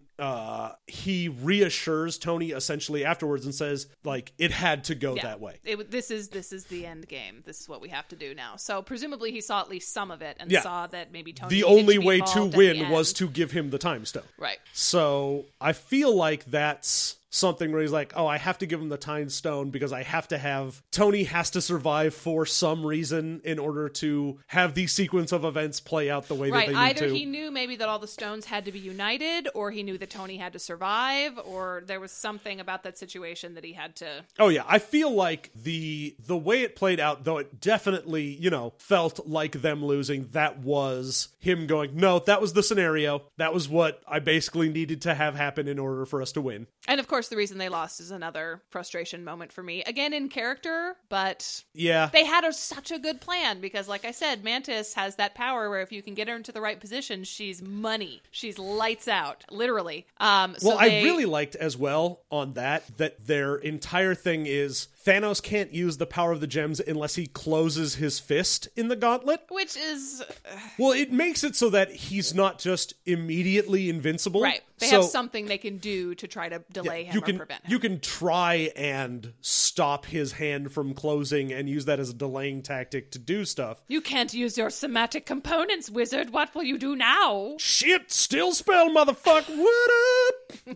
he reassures Tony essentially afterwards and says, like, it had to go that way. This is the end game. This is what we have to do now. So presumably he saw at least some of it and saw that maybe Tony the needed only to be way to involved at win the was end. to give him the Time Stone. Right. So I feel like that's something where he's like, oh, I have to give him the Time Stone because I have to have... Tony has to survive for some reason in order to have the sequence of events play out the way that they need to. Either he knew maybe that all the stones had to be united, or he knew that Tony had to survive, or there was something about that situation that he had to... Oh, yeah. I feel like the way it played out, though it definitely, felt like them losing, that was him going, no, that was the scenario. That was what I basically needed to have happen in order for us to win. And of course, the reason they lost is another frustration moment for me. Again, in character, but yeah, they had such a good plan because, like I said, Mantis has that power where if you can get her into the right position, she's money. She's lights out, literally. I really liked as well on that their entire thing is Thanos can't use the power of the gems unless he closes his fist in the gauntlet. Which is... Well, it makes it so that he's not just immediately invincible. Right. They have something they can do to try to delay him or prevent him. You can try and stop his hand from closing and use that as a delaying tactic to do stuff. You can't use your somatic components, wizard. What will you do now? Shit, still spell, motherfucker. What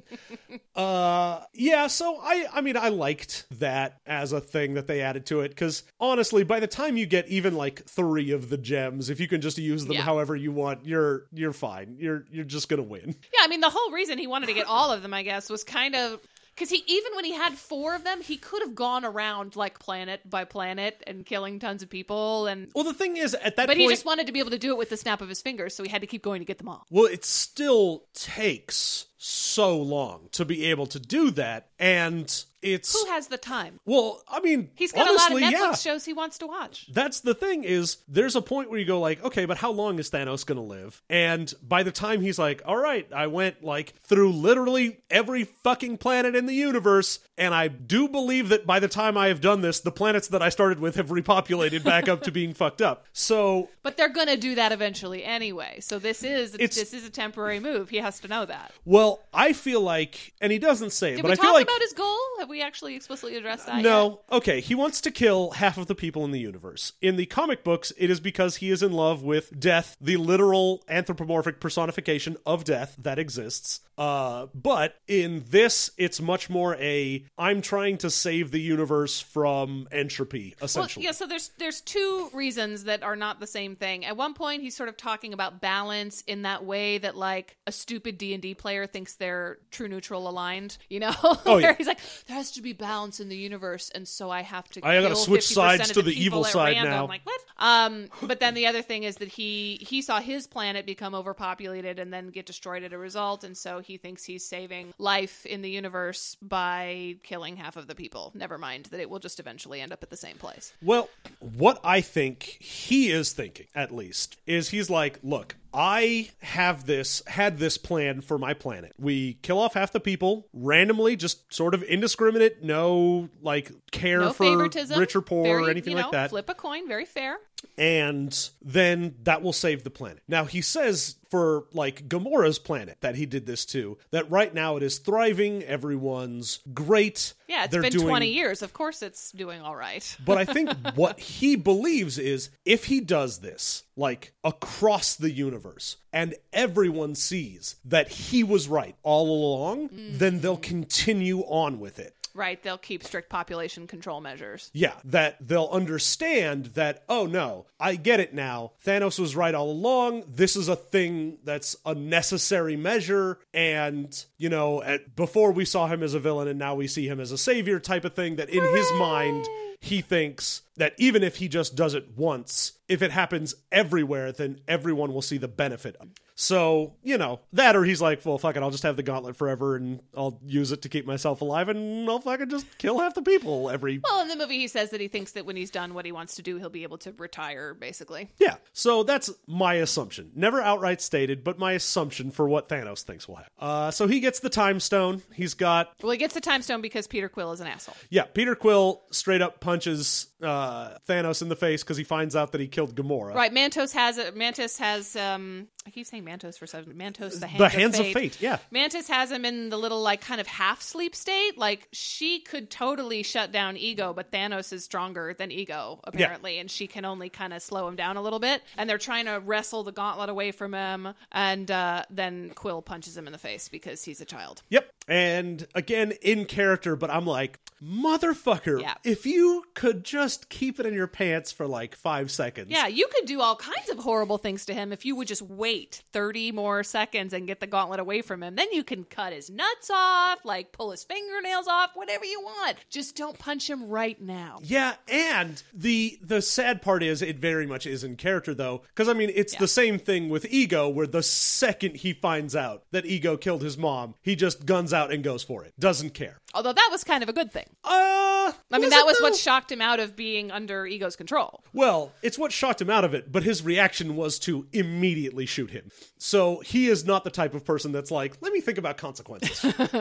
up? Yeah, so I mean, I liked that as a thing that they added to it, because honestly, by the time you get even like 3 of the gems, if you can just use them however you want, you're fine. You're just gonna win. Yeah, I mean, the whole reason he wanted to get all of them, I guess, was kind of... Because even when he had 4 of them, he could have gone around like planet by planet and killing tons of people. And well, the thing is, at that point... But he just wanted to be able to do it with the snap of his fingers, so he had to keep going to get them all. Well, it still takes so long to be able to do that, and it's... Who has the time? Well, I mean, he's got honestly, a lot of Netflix shows he wants to watch. That's the thing, is there's a point where you go like, okay, but how long is Thanos gonna live? And by the time he's like, all right, I went like through literally every fucking planet in the universe, and I do believe that by the time I have done this, the planets that I started with have repopulated back up to being fucked up. So... But they're gonna do that eventually anyway, so this is a temporary move. He has to know that. Well, I feel like, and he doesn't say it, but I feel like... Did we talk about his goal? Have we actually explicitly addressed that No. yet? Okay, he wants to kill half of the people in the universe. In the comic books, it is because he is in love with Death, the literal anthropomorphic personification of death that exists. But in this, it's much more I'm trying to save the universe from entropy, essentially. Well, yeah, so there's 2 reasons that are not the same thing. At one point, he's sort of talking about balance in that way that, like, a stupid D&D player thinks they're true neutral aligned, you know? Oh, yeah. He's like, there has to be balance in the universe, and so I have to I gotta switch sides to the evil side random. now. I'm like, what? But then the other thing is that he saw his planet become overpopulated and then get destroyed as a result, and so he thinks he's saving life in the universe by killing half of the people. Never mind that it will just eventually end up at the same place. Well, what I think he is thinking, at least, is he's like, look, I had this plan for my planet. We kill off half the people randomly, just sort of indiscriminate, no like care no for favoritism, rich or poor or anything like that. Flip a coin, very fair. And then that will save the planet. Now, he says for like Gamora's planet that he did this to, that right now it is thriving, everyone's great. Yeah, it's been 20 years. Of course it's doing all right. But I think what he believes is if he does this, like across the universe, and everyone sees that he was right all along, then they'll continue on with it. Right, they'll keep strict population control measures. Yeah, that they'll understand that, oh no, I get it now. Thanos was right all along. This is a thing that's a necessary measure. And, you know, before we saw him as a villain and now we see him as a savior type of thing, that in his mind, he thinks that even if he just does it once, if it happens everywhere, then everyone will see the benefit of it. So, you know, that or he's like, well, fuck it, I'll just have the gauntlet forever and I'll use it to keep myself alive and I'll fucking just kill half the people every... Well, in the movie he says that he thinks that when he's done what he wants to do, he'll be able to retire, basically. Yeah, so that's my assumption. Never outright stated, but my assumption for what Thanos thinks will happen. So he gets the Time Stone. He's got... Well, he gets the Time Stone because Peter Quill is an asshole. Yeah, Peter Quill straight up punches Thanos in the face because he finds out that he killed Gamora. Right, Mantis has I keep saying Mantis for some reason. Mantis, the hands of fate. Yeah. Mantis has him in the little, like, kind of half-sleep state. Like, she could totally shut down Ego, but Thanos is stronger than Ego, apparently, and she can only kind of slow him down a little bit. And they're trying to wrestle the gauntlet away from him, and then Quill punches him in the face because he's a child. Yep. And, again, in character, but I'm like, motherfucker, if you could just keep it in your pants for, like, 5 seconds. Yeah, you could do all kinds of horrible things to him if you would just wait 30 more seconds and get the gauntlet away from him. Then you can cut his nuts off, like pull his fingernails off, whatever you want. Just don't punch him right now. Yeah, and the sad part is it very much is in character, though, because, I mean, it's the same thing with Ego, where the second he finds out that Ego killed his mom, he just guns out and goes for it. Doesn't care. Although that was kind of a good thing. I mean, that was what shocked him out of being under Ego's control. Well, it's what shocked him out of it, but his reaction was to immediately shoot him. So he is not the type of person that's like, let me think about consequences.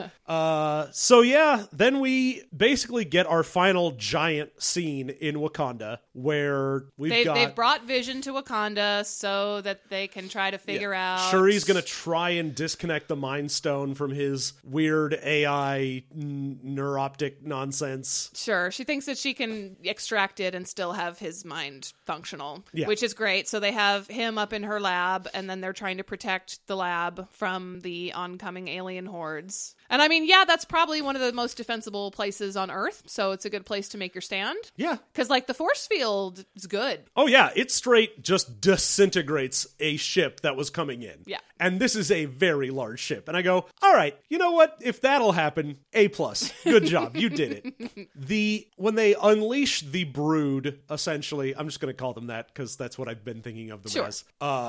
So yeah, then we basically get our final giant scene in Wakanda where they've brought Vision to Wakanda so that they can try to figure out. Shuri's going to try and disconnect the Mind Stone from his weird AI neuroptic nonsense. Sure. She thinks that she can extract it and still have his mind functional, which is great. So they have him up in her lab, and then they're trying to protect the lab from the oncoming alien hordes. And I mean, yeah, that's probably one of the most defensible places on Earth, so it's a good place to make your stand. Yeah. Because, like, the force field is good. Oh, yeah, it straight just disintegrates a ship that was coming in. Yeah. And this is a very large ship. And I go, all right, you know what? If that'll happen, A+. Good job. You did it. When they unleash the Brood, essentially, I'm just going to call them that because that's what I've been thinking of them as,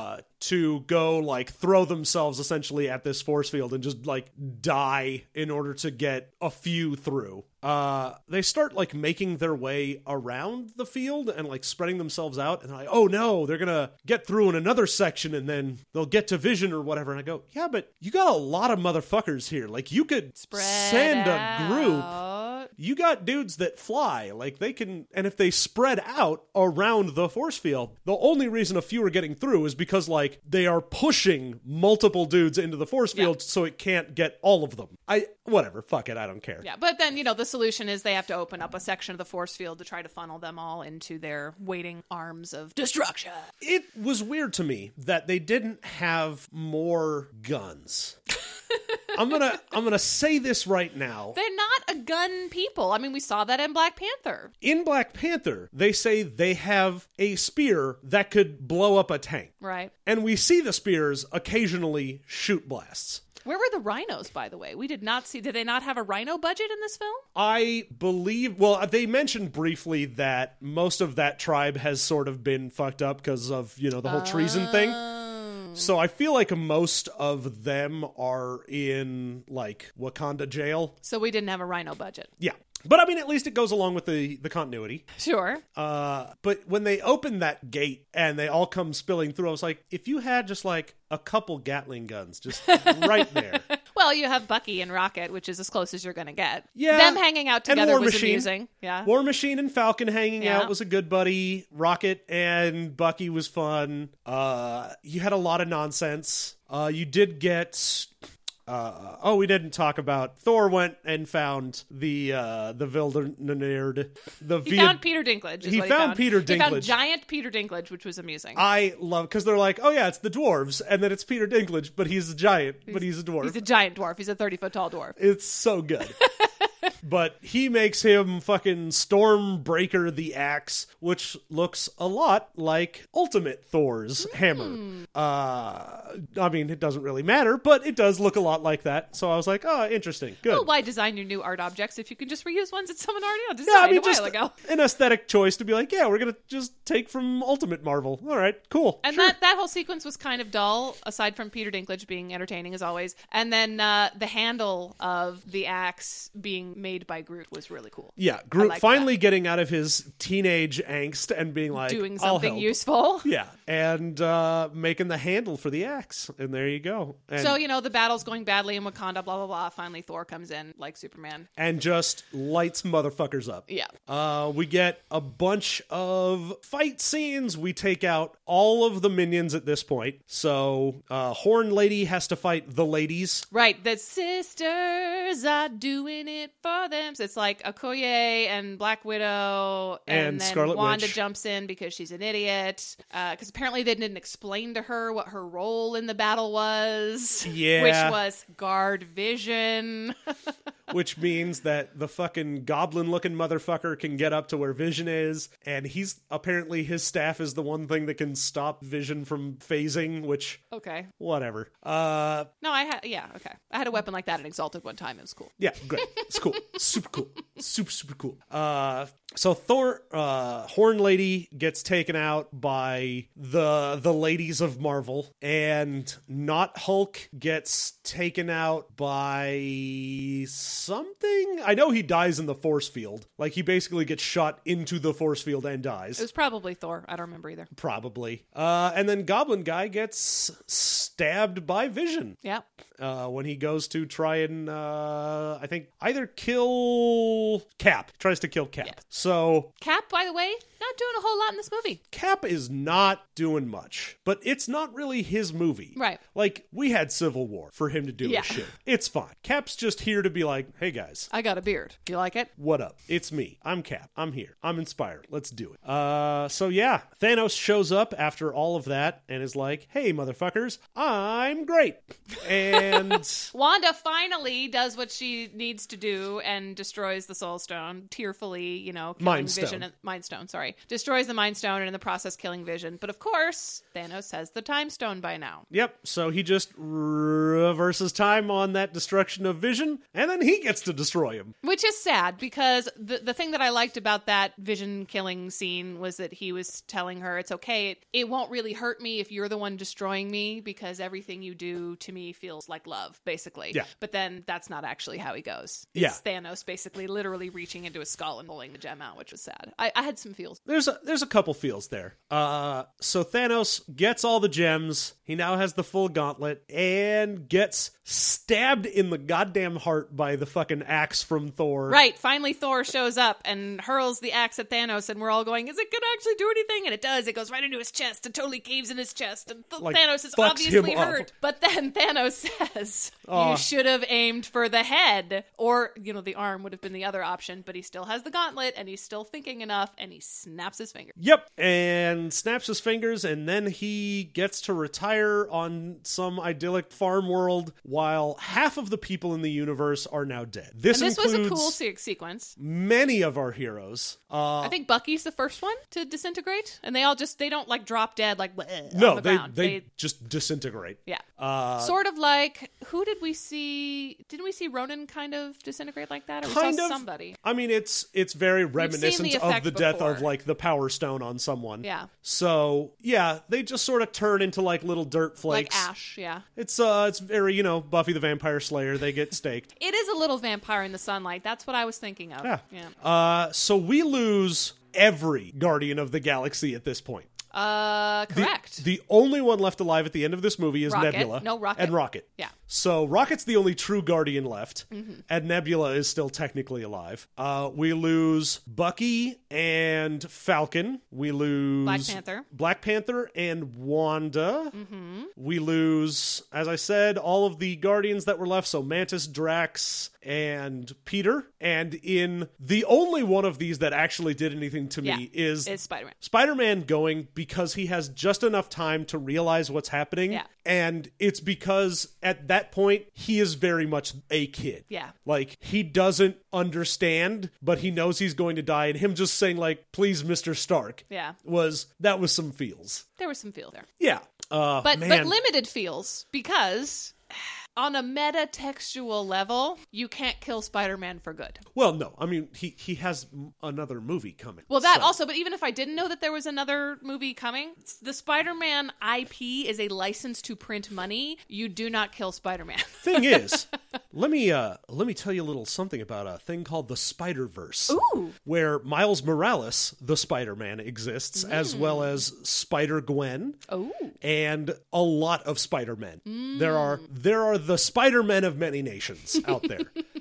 to go, like, throw themselves essentially at this force field and just, like, die in order to get a few through. They start like making their way around the field and like spreading themselves out, and they're like, oh no, they're gonna get through in another section and then they'll get to Vision or whatever. And I go, yeah, but you got a lot of motherfuckers here. Like you could send a group. You got dudes that fly, like they can, and if they spread out around the force field, the only reason a few are getting through is because like they are pushing multiple dudes into the force field so it can't get all of them. Whatever, fuck it, I don't care. Yeah, but then, the solution is they have to open up a section of the force field to try to funnel them all into their waiting arms of destruction. It was weird to me that they didn't have more guns. I'm gonna say this right now. They're not a gun people. I mean, we saw that in Black Panther. In Black Panther, they say they have a spear that could blow up a tank. Right. And we see the spears occasionally shoot blasts. Where were the rhinos, by the way? We did not see... Did they not have a rhino budget in this film? I believe... Well, they mentioned briefly that most of that tribe has sort of been fucked up because of, the whole treason thing. So I feel like most of them are in, like, Wakanda jail. So we didn't have a rhino budget. Yeah. But, I mean, at least it goes along with the continuity. Sure. But when they opened that gate and they all come spilling through, I was like, if you had just, like, a couple Gatling guns just right there. Well, you have Bucky and Rocket, which is as close as you're going to get. Yeah. Them hanging out together War was Machine. Amusing. Yeah. War Machine and Falcon hanging out was a good buddy. Rocket and Bucky was fun. You had a lot of nonsense. You did get... we didn't talk about Thor went and found the Vildenerd. He found Peter Dinklage. He found Peter Dinklage. He found giant Peter Dinklage, which was amusing. I love, because they're like, oh yeah, it's the dwarves, and then it's Peter Dinklage, but he's a giant, but he's a dwarf. He's a giant dwarf. He's a 30-foot tall dwarf. It's so good. But he makes him fucking Stormbreaker the axe, which looks a lot like Ultimate Thor's hammer. I mean, it doesn't really matter, but it does look a lot like that. So I was like, oh, interesting. Good. Well, why design your new art objects if you can just reuse ones that someone already designed a while ago? An aesthetic choice to be like, yeah, we're going to just take from Ultimate Marvel. All right, cool. And sure. that whole sequence was kind of dull, aside from Peter Dinklage being entertaining as always. And then the handle of the axe being made by Groot was really cool. Yeah, Groot finally getting out of his teenage angst and being like, doing I'll something help. Useful. Yeah, and making the handle for the axe. And there you go. And so, the battle's going badly in Wakanda, blah, blah, blah. Finally, Thor comes in like Superman. And just lights motherfuckers up. Yeah. We get a bunch of fight scenes. We take out all of the minions at this point. So, Horn Lady has to fight the ladies. Right. The sisters are doing it for them. So it's like Okoye and Black Widow. And then Scarlet Wanda Witch jumps in because she's an idiot. Because apparently they didn't explain to her what her role in the battle was. Yeah. Which was guard Vision. Which means that the fucking goblin-looking motherfucker can get up to where Vision is, and apparently his staff is the one thing that can stop Vision from phasing, which... Okay. Whatever. No, okay. I had a weapon like that in Exalted one time. It was cool. Yeah, great. It's cool. Super cool. Super cool. So Thor, Horn Lady gets taken out by the ladies of Marvel, and Not Hulk gets taken out by something. I know he dies in the force field. Like, he basically gets shot into the force field and dies. It was probably Thor. I don't remember either. Probably. And then Goblin Guy gets stabbed by Vision. Yeah. When he goes to try and, I think, either kill Cap. Tries to kill Cap. Yes. So... Cap, by the way, not doing a whole lot in this movie. Cap is not doing much, but it's not really his movie. Right. Like, we had Civil War for him to do Yeah. his shit. It's fine. Cap's just here to be like, hey guys, I got a beard. You like it? what up? It's me. I'm Cap. I'm here. I'm inspired. Let's do it. So yeah, Thanos shows up after all of that and is like, hey motherfuckers, I'm great. And Wanda finally does what she needs to do and destroys the Soul Stone, tearfully, killing Mind Stone. Vision. Mind Stone, sorry. Destroys the Mind Stone and in the process killing Vision. But of course, Thanos has the Time Stone by now. yep, so he just reverses time on that destruction of Vision, and then he gets to destroy him. Which is sad because the thing that I liked about that Vision killing scene was that he was telling her, it's okay, it won't really hurt me if you're the one destroying me because everything you do to me feels like love, basically. Yeah. But then that's not actually how he goes. Yeah. It's Thanos basically literally reaching into his skull and pulling the gem out, which was sad. I had some feels. There's a couple feels there. So Thanos gets all the gems. He now has the full gauntlet and gets stabbed in the goddamn heart by the fucking axe from Thor. Right, finally Thor shows up and hurls the axe at Thanos, and we're all going, is it gonna actually do anything? And it does. It goes right into his chest and totally caves in his chest, and Like, Thanos is fucks obviously him up. hurt. But then Thanos says, you should have aimed for the head. Or, the arm would have been the other option, but he still has the gauntlet, and he's still thinking enough, and he snaps his finger. Yep, and snaps his fingers, and then he gets to retire on some idyllic farm world while half of the people in the universe are now dead. This And this was a includes cool sequence. many of our heroes. I think Bucky's the first one to disintegrate, and they don't like drop dead like bleh, No, on the ground. they just disintegrate. Yeah. Sort of like, who did we see? Didn't we see Ronan kind of disintegrate like that? Or we Kind saw of. somebody? I mean, it's very reminiscent of effect the death before. of like the Power Stone on someone. Yeah. So yeah, they just sort of turn into like little dirt flakes. Like ash, yeah. It's very Buffy the Vampire Slayer. They get staked. It is a little vampire in the sunlight. That's what I was thinking of. Yeah. So we lose every Guardian of the Galaxy at this point. Correct. The only one left alive at the end of this movie is Rocket. Nebula. No, Rocket. And Rocket. Yeah. So Rocket's the only true Guardian left, and Nebula is still technically alive. We lose Bucky and Falcon. We lose Black Panther and Wanda. We lose, as I said, all of the Guardians that were left, so Mantis, Drax, and Peter. And in the only one of these that actually did anything to me is Spider-Man. Spider-Man going because he has just enough time to realize what's happening. Yeah. And it's because at that point, he is very much a kid. Yeah. Like, he doesn't understand, but he knows he's going to die. And him just saying, like, please, Mr. Stark. Yeah. That was some feels. There was some feel there. Yeah. But man. limited feels because on a meta-textual level, you can't kill Spider-Man for good. Well, no. I mean, he has another movie coming. Well, that also, but even if I didn't know that there was another movie coming, the Spider-Man IP is a license to print money. You do not kill Spider-Man. Thing is, let me tell you a little something about a thing called the Spider-Verse. Ooh. Where Miles Morales, the Spider-Man, exists, as well as Spider-Gwen. Oh. And a lot of Spider-Men. There are the Spider-Men of many nations out there.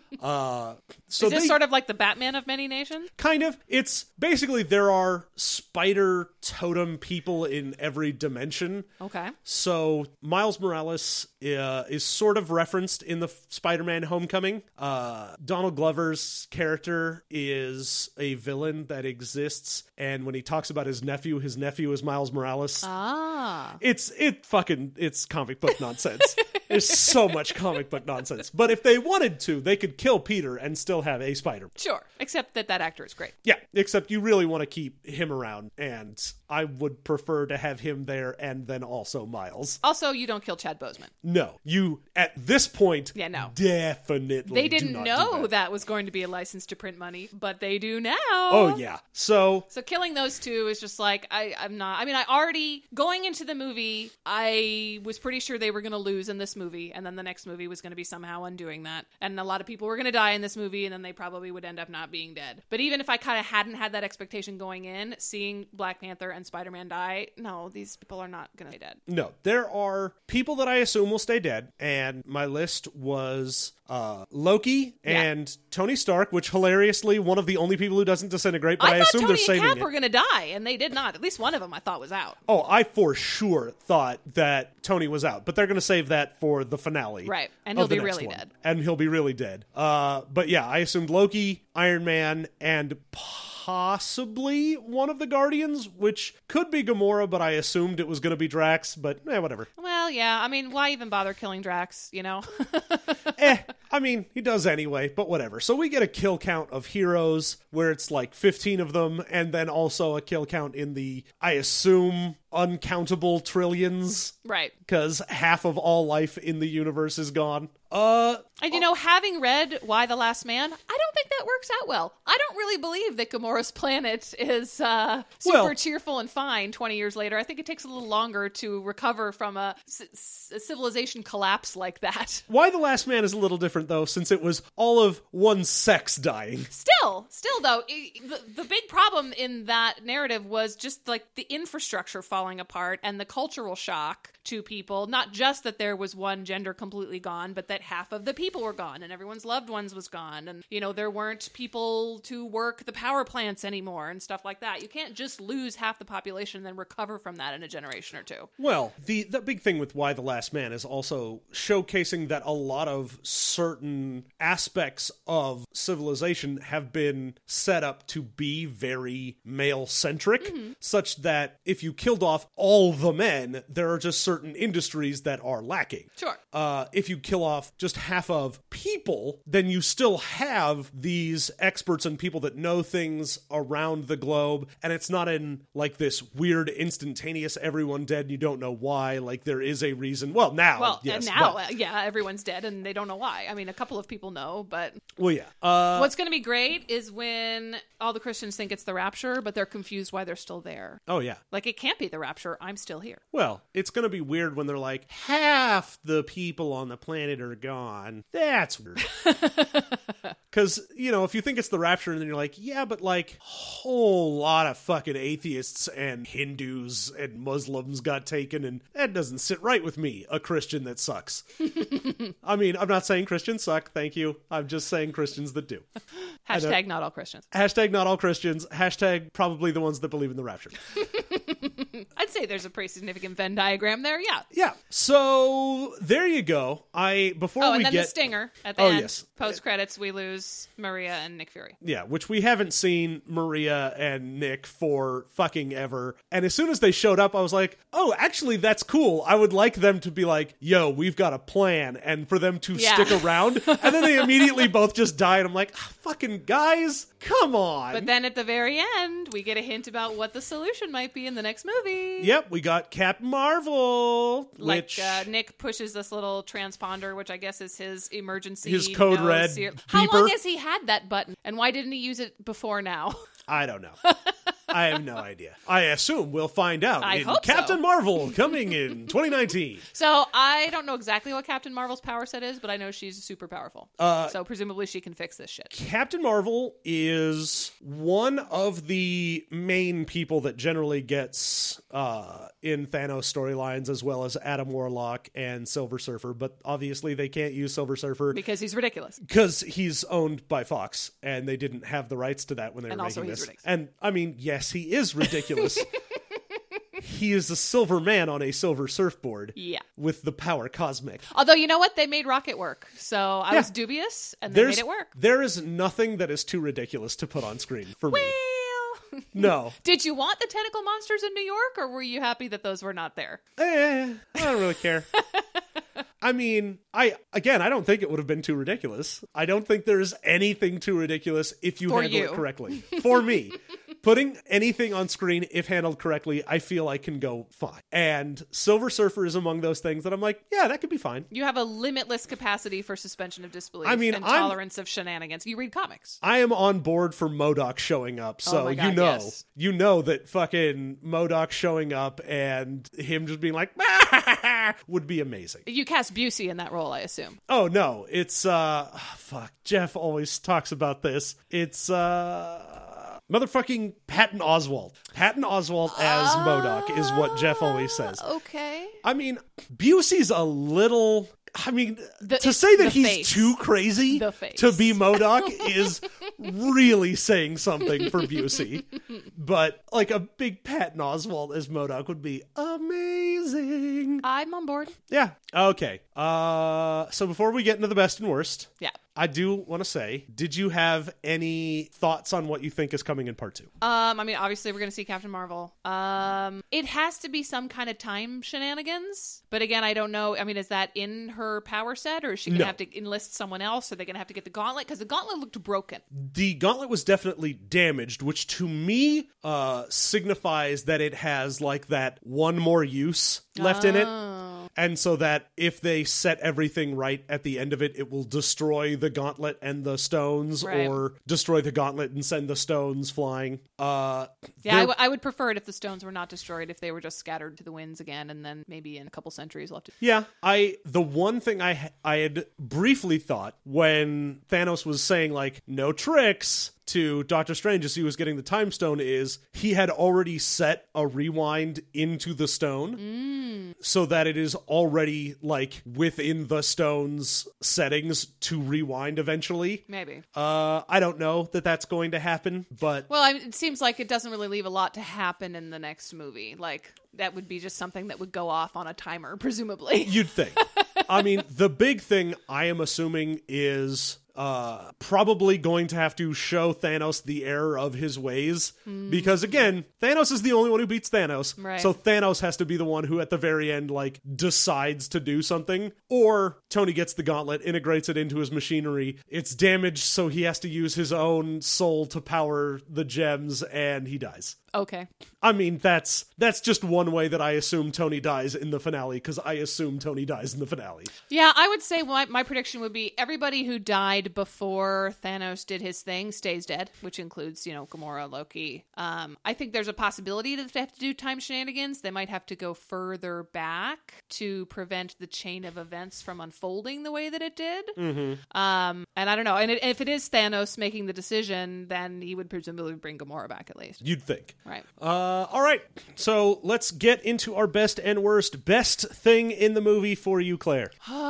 So is this sort of like the Batman of many nations? Kind of. It's basically there are spider totem people in every dimension. Okay. So Miles Morales is sort of referenced in the Spider-Man Homecoming. Donald Glover's character is a villain that exists, and when he talks about his nephew is Miles Morales. Ah. It's comic book nonsense. There's so much comic book nonsense. But if they wanted to, they could kill Peter and still have a Spider-Man. Sure. Except that actor is great. Yeah, except you really want to keep him around, and I would prefer to have him there and then also Miles. Also, you don't kill Chad Boseman. No, you, at this point, definitely They didn't do not know do that was going to be a license to print money, but they do now. Oh, yeah. So killing those two is just like, I already, going into the movie, I was pretty sure they were going to lose, and this this movie, and then the next movie was going to be somehow undoing that. And a lot of people were going to die in this movie, and then they probably would end up not being dead. But even if I kind of hadn't had that expectation going in, seeing Black Panther and Spider-Man die, no, these people are not going to be dead. No, there are people that I assume will stay dead, and my list was Loki and Tony Stark, which hilariously one of the only people who doesn't disintegrate, but I assume Tony they're saving and Cap it. were going to die, and they did not. At least one of them I thought was out. Oh, I for sure thought that Tony was out, but they're going to save that for the finale. Right, and he'll be really dead. And he'll be really dead. But yeah, I assumed Loki, Iron Man, and possibly one of the Guardians, which could be Gamora, but I assumed it was going to be Drax, but whatever. Well, yeah, I mean, why even bother killing Drax, you know? I mean, he does anyway, but whatever. So we get a kill count of heroes where it's like 15 of them, and then also a kill count in the, I assume, uncountable trillions. Right. Because half of all life in the universe is gone. And you know, having read Y: The Last Man, I don't think that works out well. I don't really believe that Gamora's planet is super cheerful and fine 20 years later. I think it takes a little longer to recover from a civilization collapse like that. Y: The Last Man is a little different, though, since it was all of one sex dying. Still though, the big problem in that narrative was just like the infrastructure falling apart and the cultural shock to people. Not just that there was one gender completely gone, but that half of the people were gone and everyone's loved ones was gone. And, you know, there weren't people to work the power plants anymore and stuff like that. You can't just lose half the population and then recover from that in a generation or two. Well, the big thing with Y: The Last Man is also showcasing that a lot of certain aspects of civilization have been set up to be very male-centric, such that if you killed off all the men, there are just certain industries that are lacking. Sure. If you kill off just half of people, then you still have these experts and people that know things around the globe, and it's not in like this weird instantaneous everyone dead and you don't know why. Like there is a reason. Well, now, yes, and now, yeah, everyone's dead and they don't know why. I mean, a couple of people know, but well, yeah. What's going to be great is when all the Christians think it's the rapture, but they're confused why they're still there. Oh yeah, like it can't be the rapture. I'm still here. Well, it's going to be weird when they're like half the people on the planet are gone. That's weird. Because, you know, if you think it's the rapture and then you're like, yeah, but like a whole lot of fucking atheists and Hindus and Muslims got taken, and that doesn't sit right with me, a Christian that sucks. I mean, I'm not saying Christians suck, thank you. I'm just saying Christians that do. Hashtag not all Christians. Hashtag not all Christians. Hashtag probably the ones that believe in the rapture. I'd say there's a pretty significant Venn diagram there, yeah. Yeah. So there you go. And then the stinger at the end. Yes. Post credits, we lose Maria and Nick Fury. Yeah, which we haven't seen Maria and Nick for fucking ever. And as soon as they showed up, I was like, oh, actually, that's cool. I would like them to be like, yo, we've got a plan, and for them to stick around. And then they immediately both just die, and I'm like, fucking guys, come on. But then at the very end, we get a hint about what the solution might be in the next movie. Yep, we got Captain Marvel. Like, Nick pushes this little transponder, which I guess is his emergency. His code red How beeper. long has he had that button? And why didn't he use it before now? I don't know. I have no idea. I assume we'll find out I in hope Captain so. Marvel coming in 2019. So I don't know exactly what Captain Marvel's power set is, but I know she's super powerful. So presumably she can fix this shit. Captain Marvel is one of the main people that generally gets in Thanos storylines, as well as Adam Warlock and Silver Surfer. But obviously they can't use Silver Surfer because he's ridiculous. Because he's owned by Fox, and they didn't have the rights to that when they were making this. Ridiculous. And I mean, yes, he is ridiculous. He is a silver man on a silver surfboard. Yeah. With the power cosmic. Although, you know what? They made Rocket work. So I was dubious, and they made it work. There is nothing that is too ridiculous to put on screen for me. No. Did you want the tentacle monsters in New York, or were you happy that those were not there? I don't really care. I mean, I don't think it would have been too ridiculous. I don't think there's anything too ridiculous if you handle it correctly. For me. Putting anything on screen, if handled correctly, I feel I can go fine. And Silver Surfer is among those things that I'm like, yeah, that could be fine. You have a limitless capacity for suspension of disbelief and tolerance of shenanigans. You read comics. I am on board for MODOK showing up. So you know that fucking MODOK showing up and him just being like, would be amazing. You cast Busey in that role, I assume. Oh no, it's fuck. Jeff always talks about this. It's motherfucking Patton Oswalt. Patton Oswalt as MODOK is what Jeff always says. Okay. I mean, Busey's a little... I mean, to say that he's face. too crazy The face. to be MODOK is really saying something for Busey. But like a big Patton Oswalt as MODOK would be amazing. I'm on board. Yeah. Okay. So before we get into the best and worst, Yeah. I do want to say, did you have any thoughts on what you think is coming in part 2? I mean, obviously we're going to see Captain Marvel. It has to be some kind of time shenanigans. But again, I don't know. I mean, is that in her power set, or is she going to have to enlist someone else? Are they going to have to get the gauntlet? Because the gauntlet looked broken. The gauntlet was definitely damaged, which to me signifies that it has like that one more use left in it. And so that if they set everything right at the end of it, it will destroy the gauntlet and the stones, Right. or destroy the gauntlet and send the stones flying. Yeah, I would prefer it if the stones were not destroyed, if they were just scattered to the winds again, and then maybe in a couple centuries we'll have to... Yeah, the one thing I had briefly thought when Thanos was saying like no tricks to Doctor Strange as he was getting the time stone is he had already set a rewind into the stone so that it is already like within the stone's settings to rewind eventually. Maybe. I don't know that that's going to happen, but Well, it seems like it doesn't really leave a lot to happen in the next movie. Like, that would be just something that would go off on a timer, presumably. you'd think. I mean, the big thing I am assuming is probably going to have to show Thanos the error of his ways. Because again, Thanos is the only one who beats Thanos. Right. So Thanos has to be the one who at the very end like decides to do something. Or Tony gets the gauntlet, integrates it into his machinery. It's damaged, so he has to use his own soul to power the gems, and he dies. Okay. I mean, that's just one way that I assume Tony dies in the finale, because I assume Tony dies in the finale. Yeah, I would say my prediction would be everybody who died before Thanos did his thing stays dead, which includes, Gamora, Loki. I think there's a possibility that if they have to do time shenanigans, they might have to go further back to prevent the chain of events from unfolding the way that it did. Mm-hmm. And I don't know. And if it is Thanos making the decision, then he would presumably bring Gamora back at least. You'd think. Right. All right. So let's get into our best and worst. Best thing in the movie for you, Claire.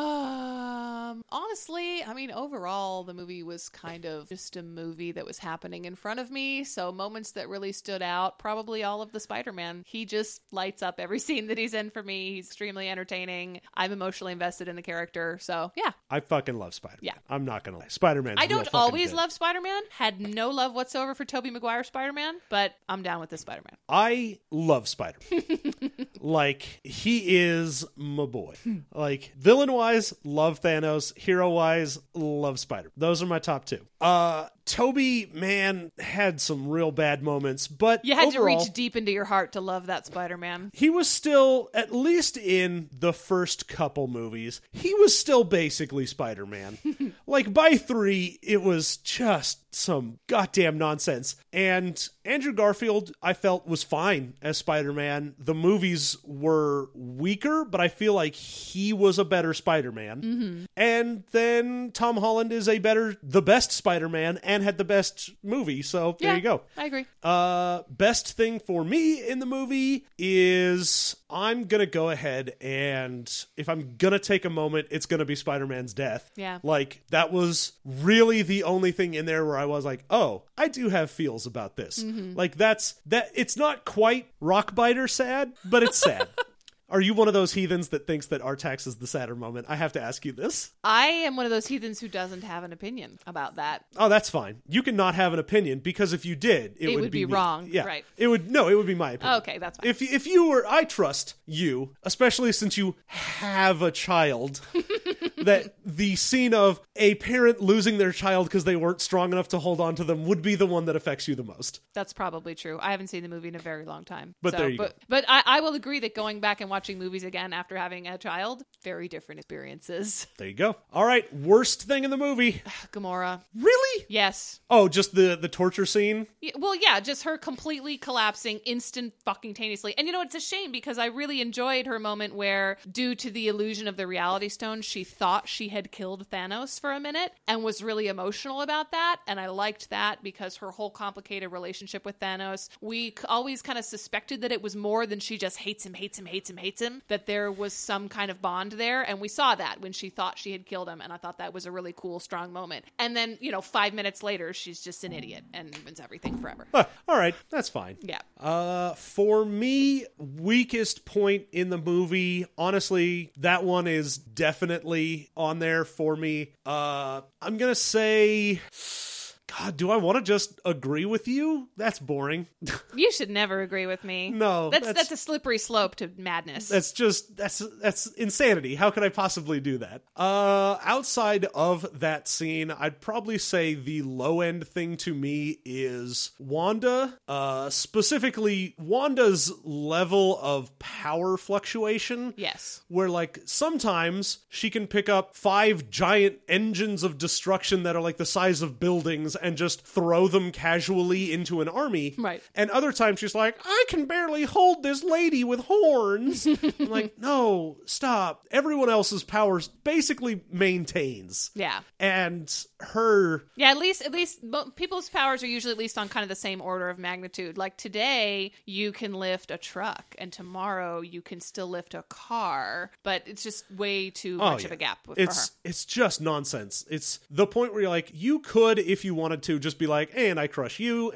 Honestly, I mean, overall, the movie was kind of just a movie that was happening in front of me. So moments that really stood out, probably all of the Spider-Man. He just lights up every scene that he's in for me. He's extremely entertaining. I'm emotionally invested in the character. So, yeah. I fucking love Spider-Man. Yeah. I'm not going to lie. Spider-Man's I don't real fucking always good. love Spider-Man. Had no love whatsoever for Tobey Maguire Spider-Man, but I'm down with this Spider-Man. I love Spider-Man. Like, he is my boy. Like, villain-wise, love Thanos. Hero-wise, love Spider-Man. Those are my top two. Toby, man, had some real bad moments, but You had overall, to reach deep into your heart to love that Spider-Man. he was still, at least in the first couple movies, he was still basically Spider-Man. Like, by 3, it was just some goddamn nonsense. And Andrew Garfield, I felt, was fine as Spider-Man. The movies were weaker, but I feel like he was a better Spider-Man. Mm-hmm. And then Tom Holland is the best Spider-Man, and had the best movie. So there you go. I agree. Best thing for me in the movie is I'm going to go ahead and if I'm going to take a moment, it's going to be Spider-Man's death. Yeah. Like, that was really the only thing in there where I was like, oh, I do have feels about this. Mm-hmm. Like, it's not quite Rockbiter sad, but it's sad. Are you one of those heathens that thinks that Artax is the sadder moment? I have to ask you this. I am one of those heathens who doesn't have an opinion about that. Oh, that's fine. You can not have an opinion, because if you did, it would be me. wrong. Yeah. Right. It would be my opinion. Okay, that's fine. If you were, I trust you, especially since you have a child that the scene of a parent losing their child because they weren't strong enough to hold on to them would be the one that affects you the most. That's probably true. I haven't seen the movie in a very long time. But there you go. But I will agree that going back and watching movies again after having a child, very different experiences. There you go. All right, worst thing in the movie. Gamora. Really? Yes. Oh, just the torture scene? Well, yeah, just her completely collapsing instant fucking taneously. And it's a shame because I really enjoyed her moment where, due to the illusion of the Reality Stone, she thought she had killed Thanos for a minute and was really emotional about that. And I liked that because her whole complicated relationship with Thanos, we always kind of suspected that it was more than she just hates him, that there was some kind of bond there. And we saw that when she thought she had killed him. And I thought that was a really cool, strong moment. And then, 5 minutes later, she's just an idiot and ruins everything forever. All right, that's fine. Yeah. For me, weakest point in the movie, honestly, that one is definitely on there for me. I'm gonna say, God, do I want to just agree with you? That's boring. You should never agree with me. No. That's a slippery slope to madness. That's insanity. How could I possibly do that? Outside of that scene, I'd probably say the low end thing to me is Wanda. Specifically, Wanda's level of power fluctuation. Yes. Where, sometimes she can pick up 5 giant engines of destruction that are the size of buildings and just throw them casually into an army. Right. And other times she's like, I can barely hold this lady with horns. I'm like, no, stop. Everyone else's powers basically maintains. Yeah. And her... Yeah, at least people's powers are usually at least on kind of the same order of magnitude. Like today, you can lift a truck, and tomorrow you can still lift a car, but it's just way too much of a gap for her. It's just nonsense. It's the point where you're like, you could, if you wanted to, just be like, and I crush you,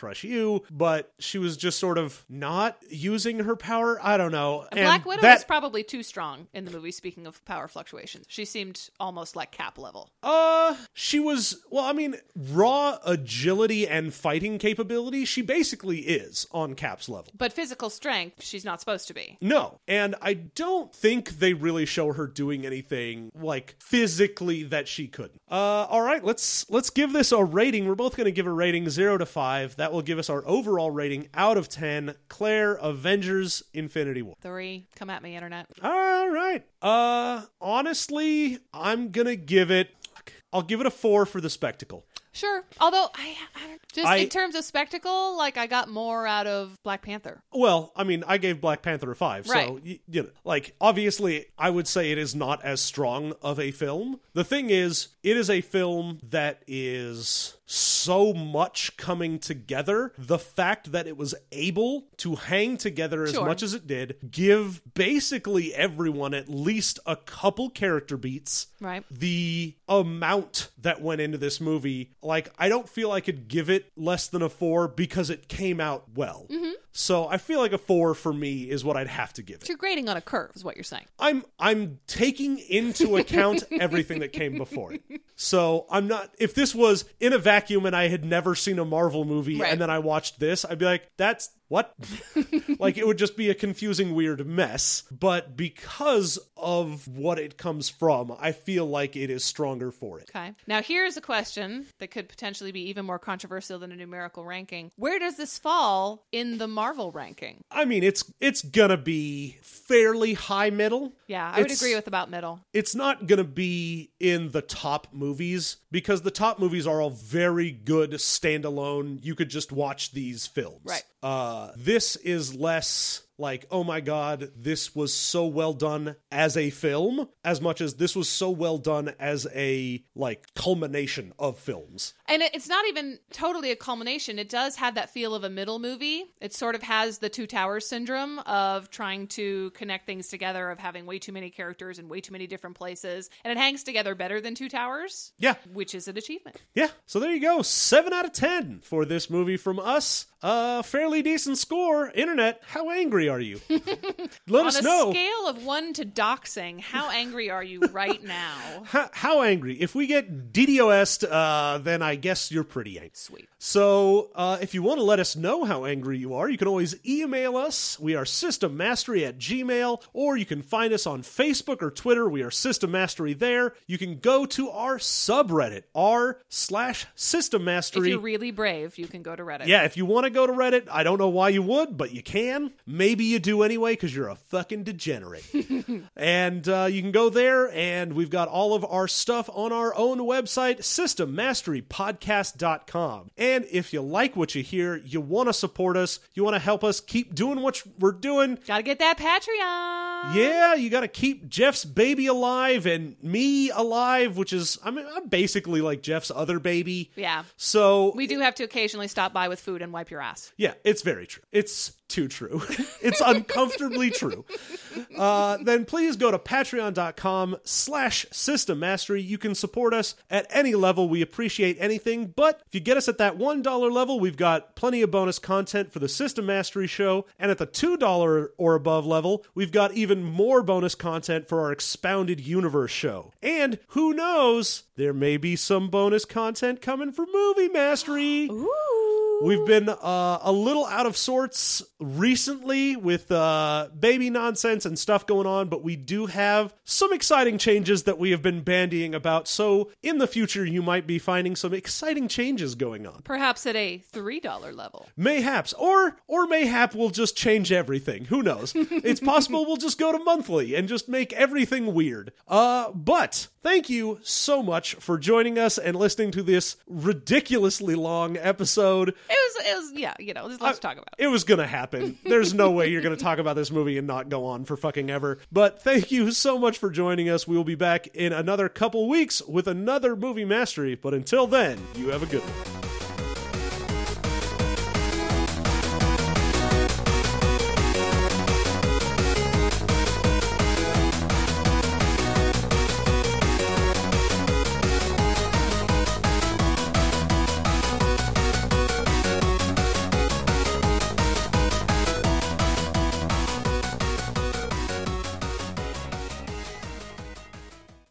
but she was just sort of not using her power. I don't know. And Black Widow was probably too strong in the movie, speaking of power fluctuations. She seemed almost like Cap level. She was, raw agility and fighting capability, she basically is on Cap's level. But physical strength, she's not supposed to be. No, and I don't think they really show her doing anything, physically that she couldn't. All right, let's give this a rating. We're both going to give a rating 0 to 5. That will give us our overall rating out of 10. Claire, Avengers Infinity War. 3. Come at me, internet. All right. Honestly, I'm going to give it... I'll give it a 4 for the spectacle. Sure. Although, in terms of spectacle, I got more out of Black Panther. Well, I gave Black Panther a 5. Right. So, obviously, I would say it is not as strong of a film. The thing is, it is a film that is so much coming together. The fact that it was able to hang together as much as it did, give basically everyone at least a couple character beats. Right. The amount that went into this movie, I don't feel I could give it less than a 4 because it came out well. Mm-hmm. So I feel like a 4 for me is what I'd have to give it. You're grading on a curve is what you're saying. I'm taking into account everything that came before it. So I'm not, if this was in a vacuum and I had never seen a Marvel movie and then I watched this, I'd be like, that's what? It would just be a confusing, weird mess. But because of what it comes from, I feel like it is stronger for it. Okay. Now here's a question that could potentially be even more controversial than a numerical ranking. Where does this fall in the Marvel ranking? It's gonna be fairly high middle. Yeah, I would agree with about middle. It's not gonna be in the top movies because the top movies are all very good standalone. You could just watch these films. Right. This is less oh my God, this was so well done as a film, as much as this was so well done as a, culmination of films. And it's not even totally a culmination. It does have that feel of a middle movie. It sort of has the Two Towers syndrome of trying to connect things together, of having way too many characters in way too many different places. And it hangs together better than Two Towers. Yeah. Which is an achievement. Yeah. So there you go. 7 out of 10 for this movie from us. fairly decent score. Internet, how angry are you? Let us know. On a scale of 1 to doxing, how angry are you right now? How angry? If we get DDoS'd, then I guess you're pretty angry. Sweet. So, if you want to let us know how angry you are, you can always email us. We are systemmastery@gmail.com, or you can find us on Facebook or Twitter. We are System Mastery there. You can go to our subreddit, r/System Mastery. If you're really brave, you can go to Reddit. Yeah, if you want to go to Reddit, I don't know why you would, but you can. Maybe you do anyway, because you're a fucking degenerate. And you can go there, and we've got all of our stuff on our own website, systemmasterypodcast.com. And if you like what you hear, you want to support us, you want to help us keep doing what we're doing. Gotta get that Patreon. Yeah, you got to keep Jeff's baby alive and me alive, which is, I'm basically like Jeff's other baby. Yeah. So we do have to occasionally stop by with food and wipe your ass. Yeah, it's very true. It's too true. It's uncomfortably true. Then please go to patreon.com/System Mastery. You can support us at any level. We appreciate anything. But if you get us at that $1 level, we've got plenty of bonus content for the System Mastery show. And at the $2 or above level, we've got even more bonus content for our Expounded Universe show. And who knows, there may be some bonus content coming for Movie Mastery. Ooh. We've been a little out of sorts recently with baby nonsense and stuff going on, but we do have some exciting changes that we have been bandying about. So in the future, you might be finding some exciting changes going on. Perhaps at a $3 level. Mayhaps. Or mayhap we'll just change everything. Who knows? It's possible we'll just go to monthly and just make everything weird. But thank you so much for joining us and listening to this ridiculously long episode. It was, yeah, let's talk about it. It was gonna happen. There's no way you're gonna talk about this movie and not go on for fucking ever. But thank you so much for joining us. We will be back in another couple weeks with another Movie Mastery. But until then, you have a good one.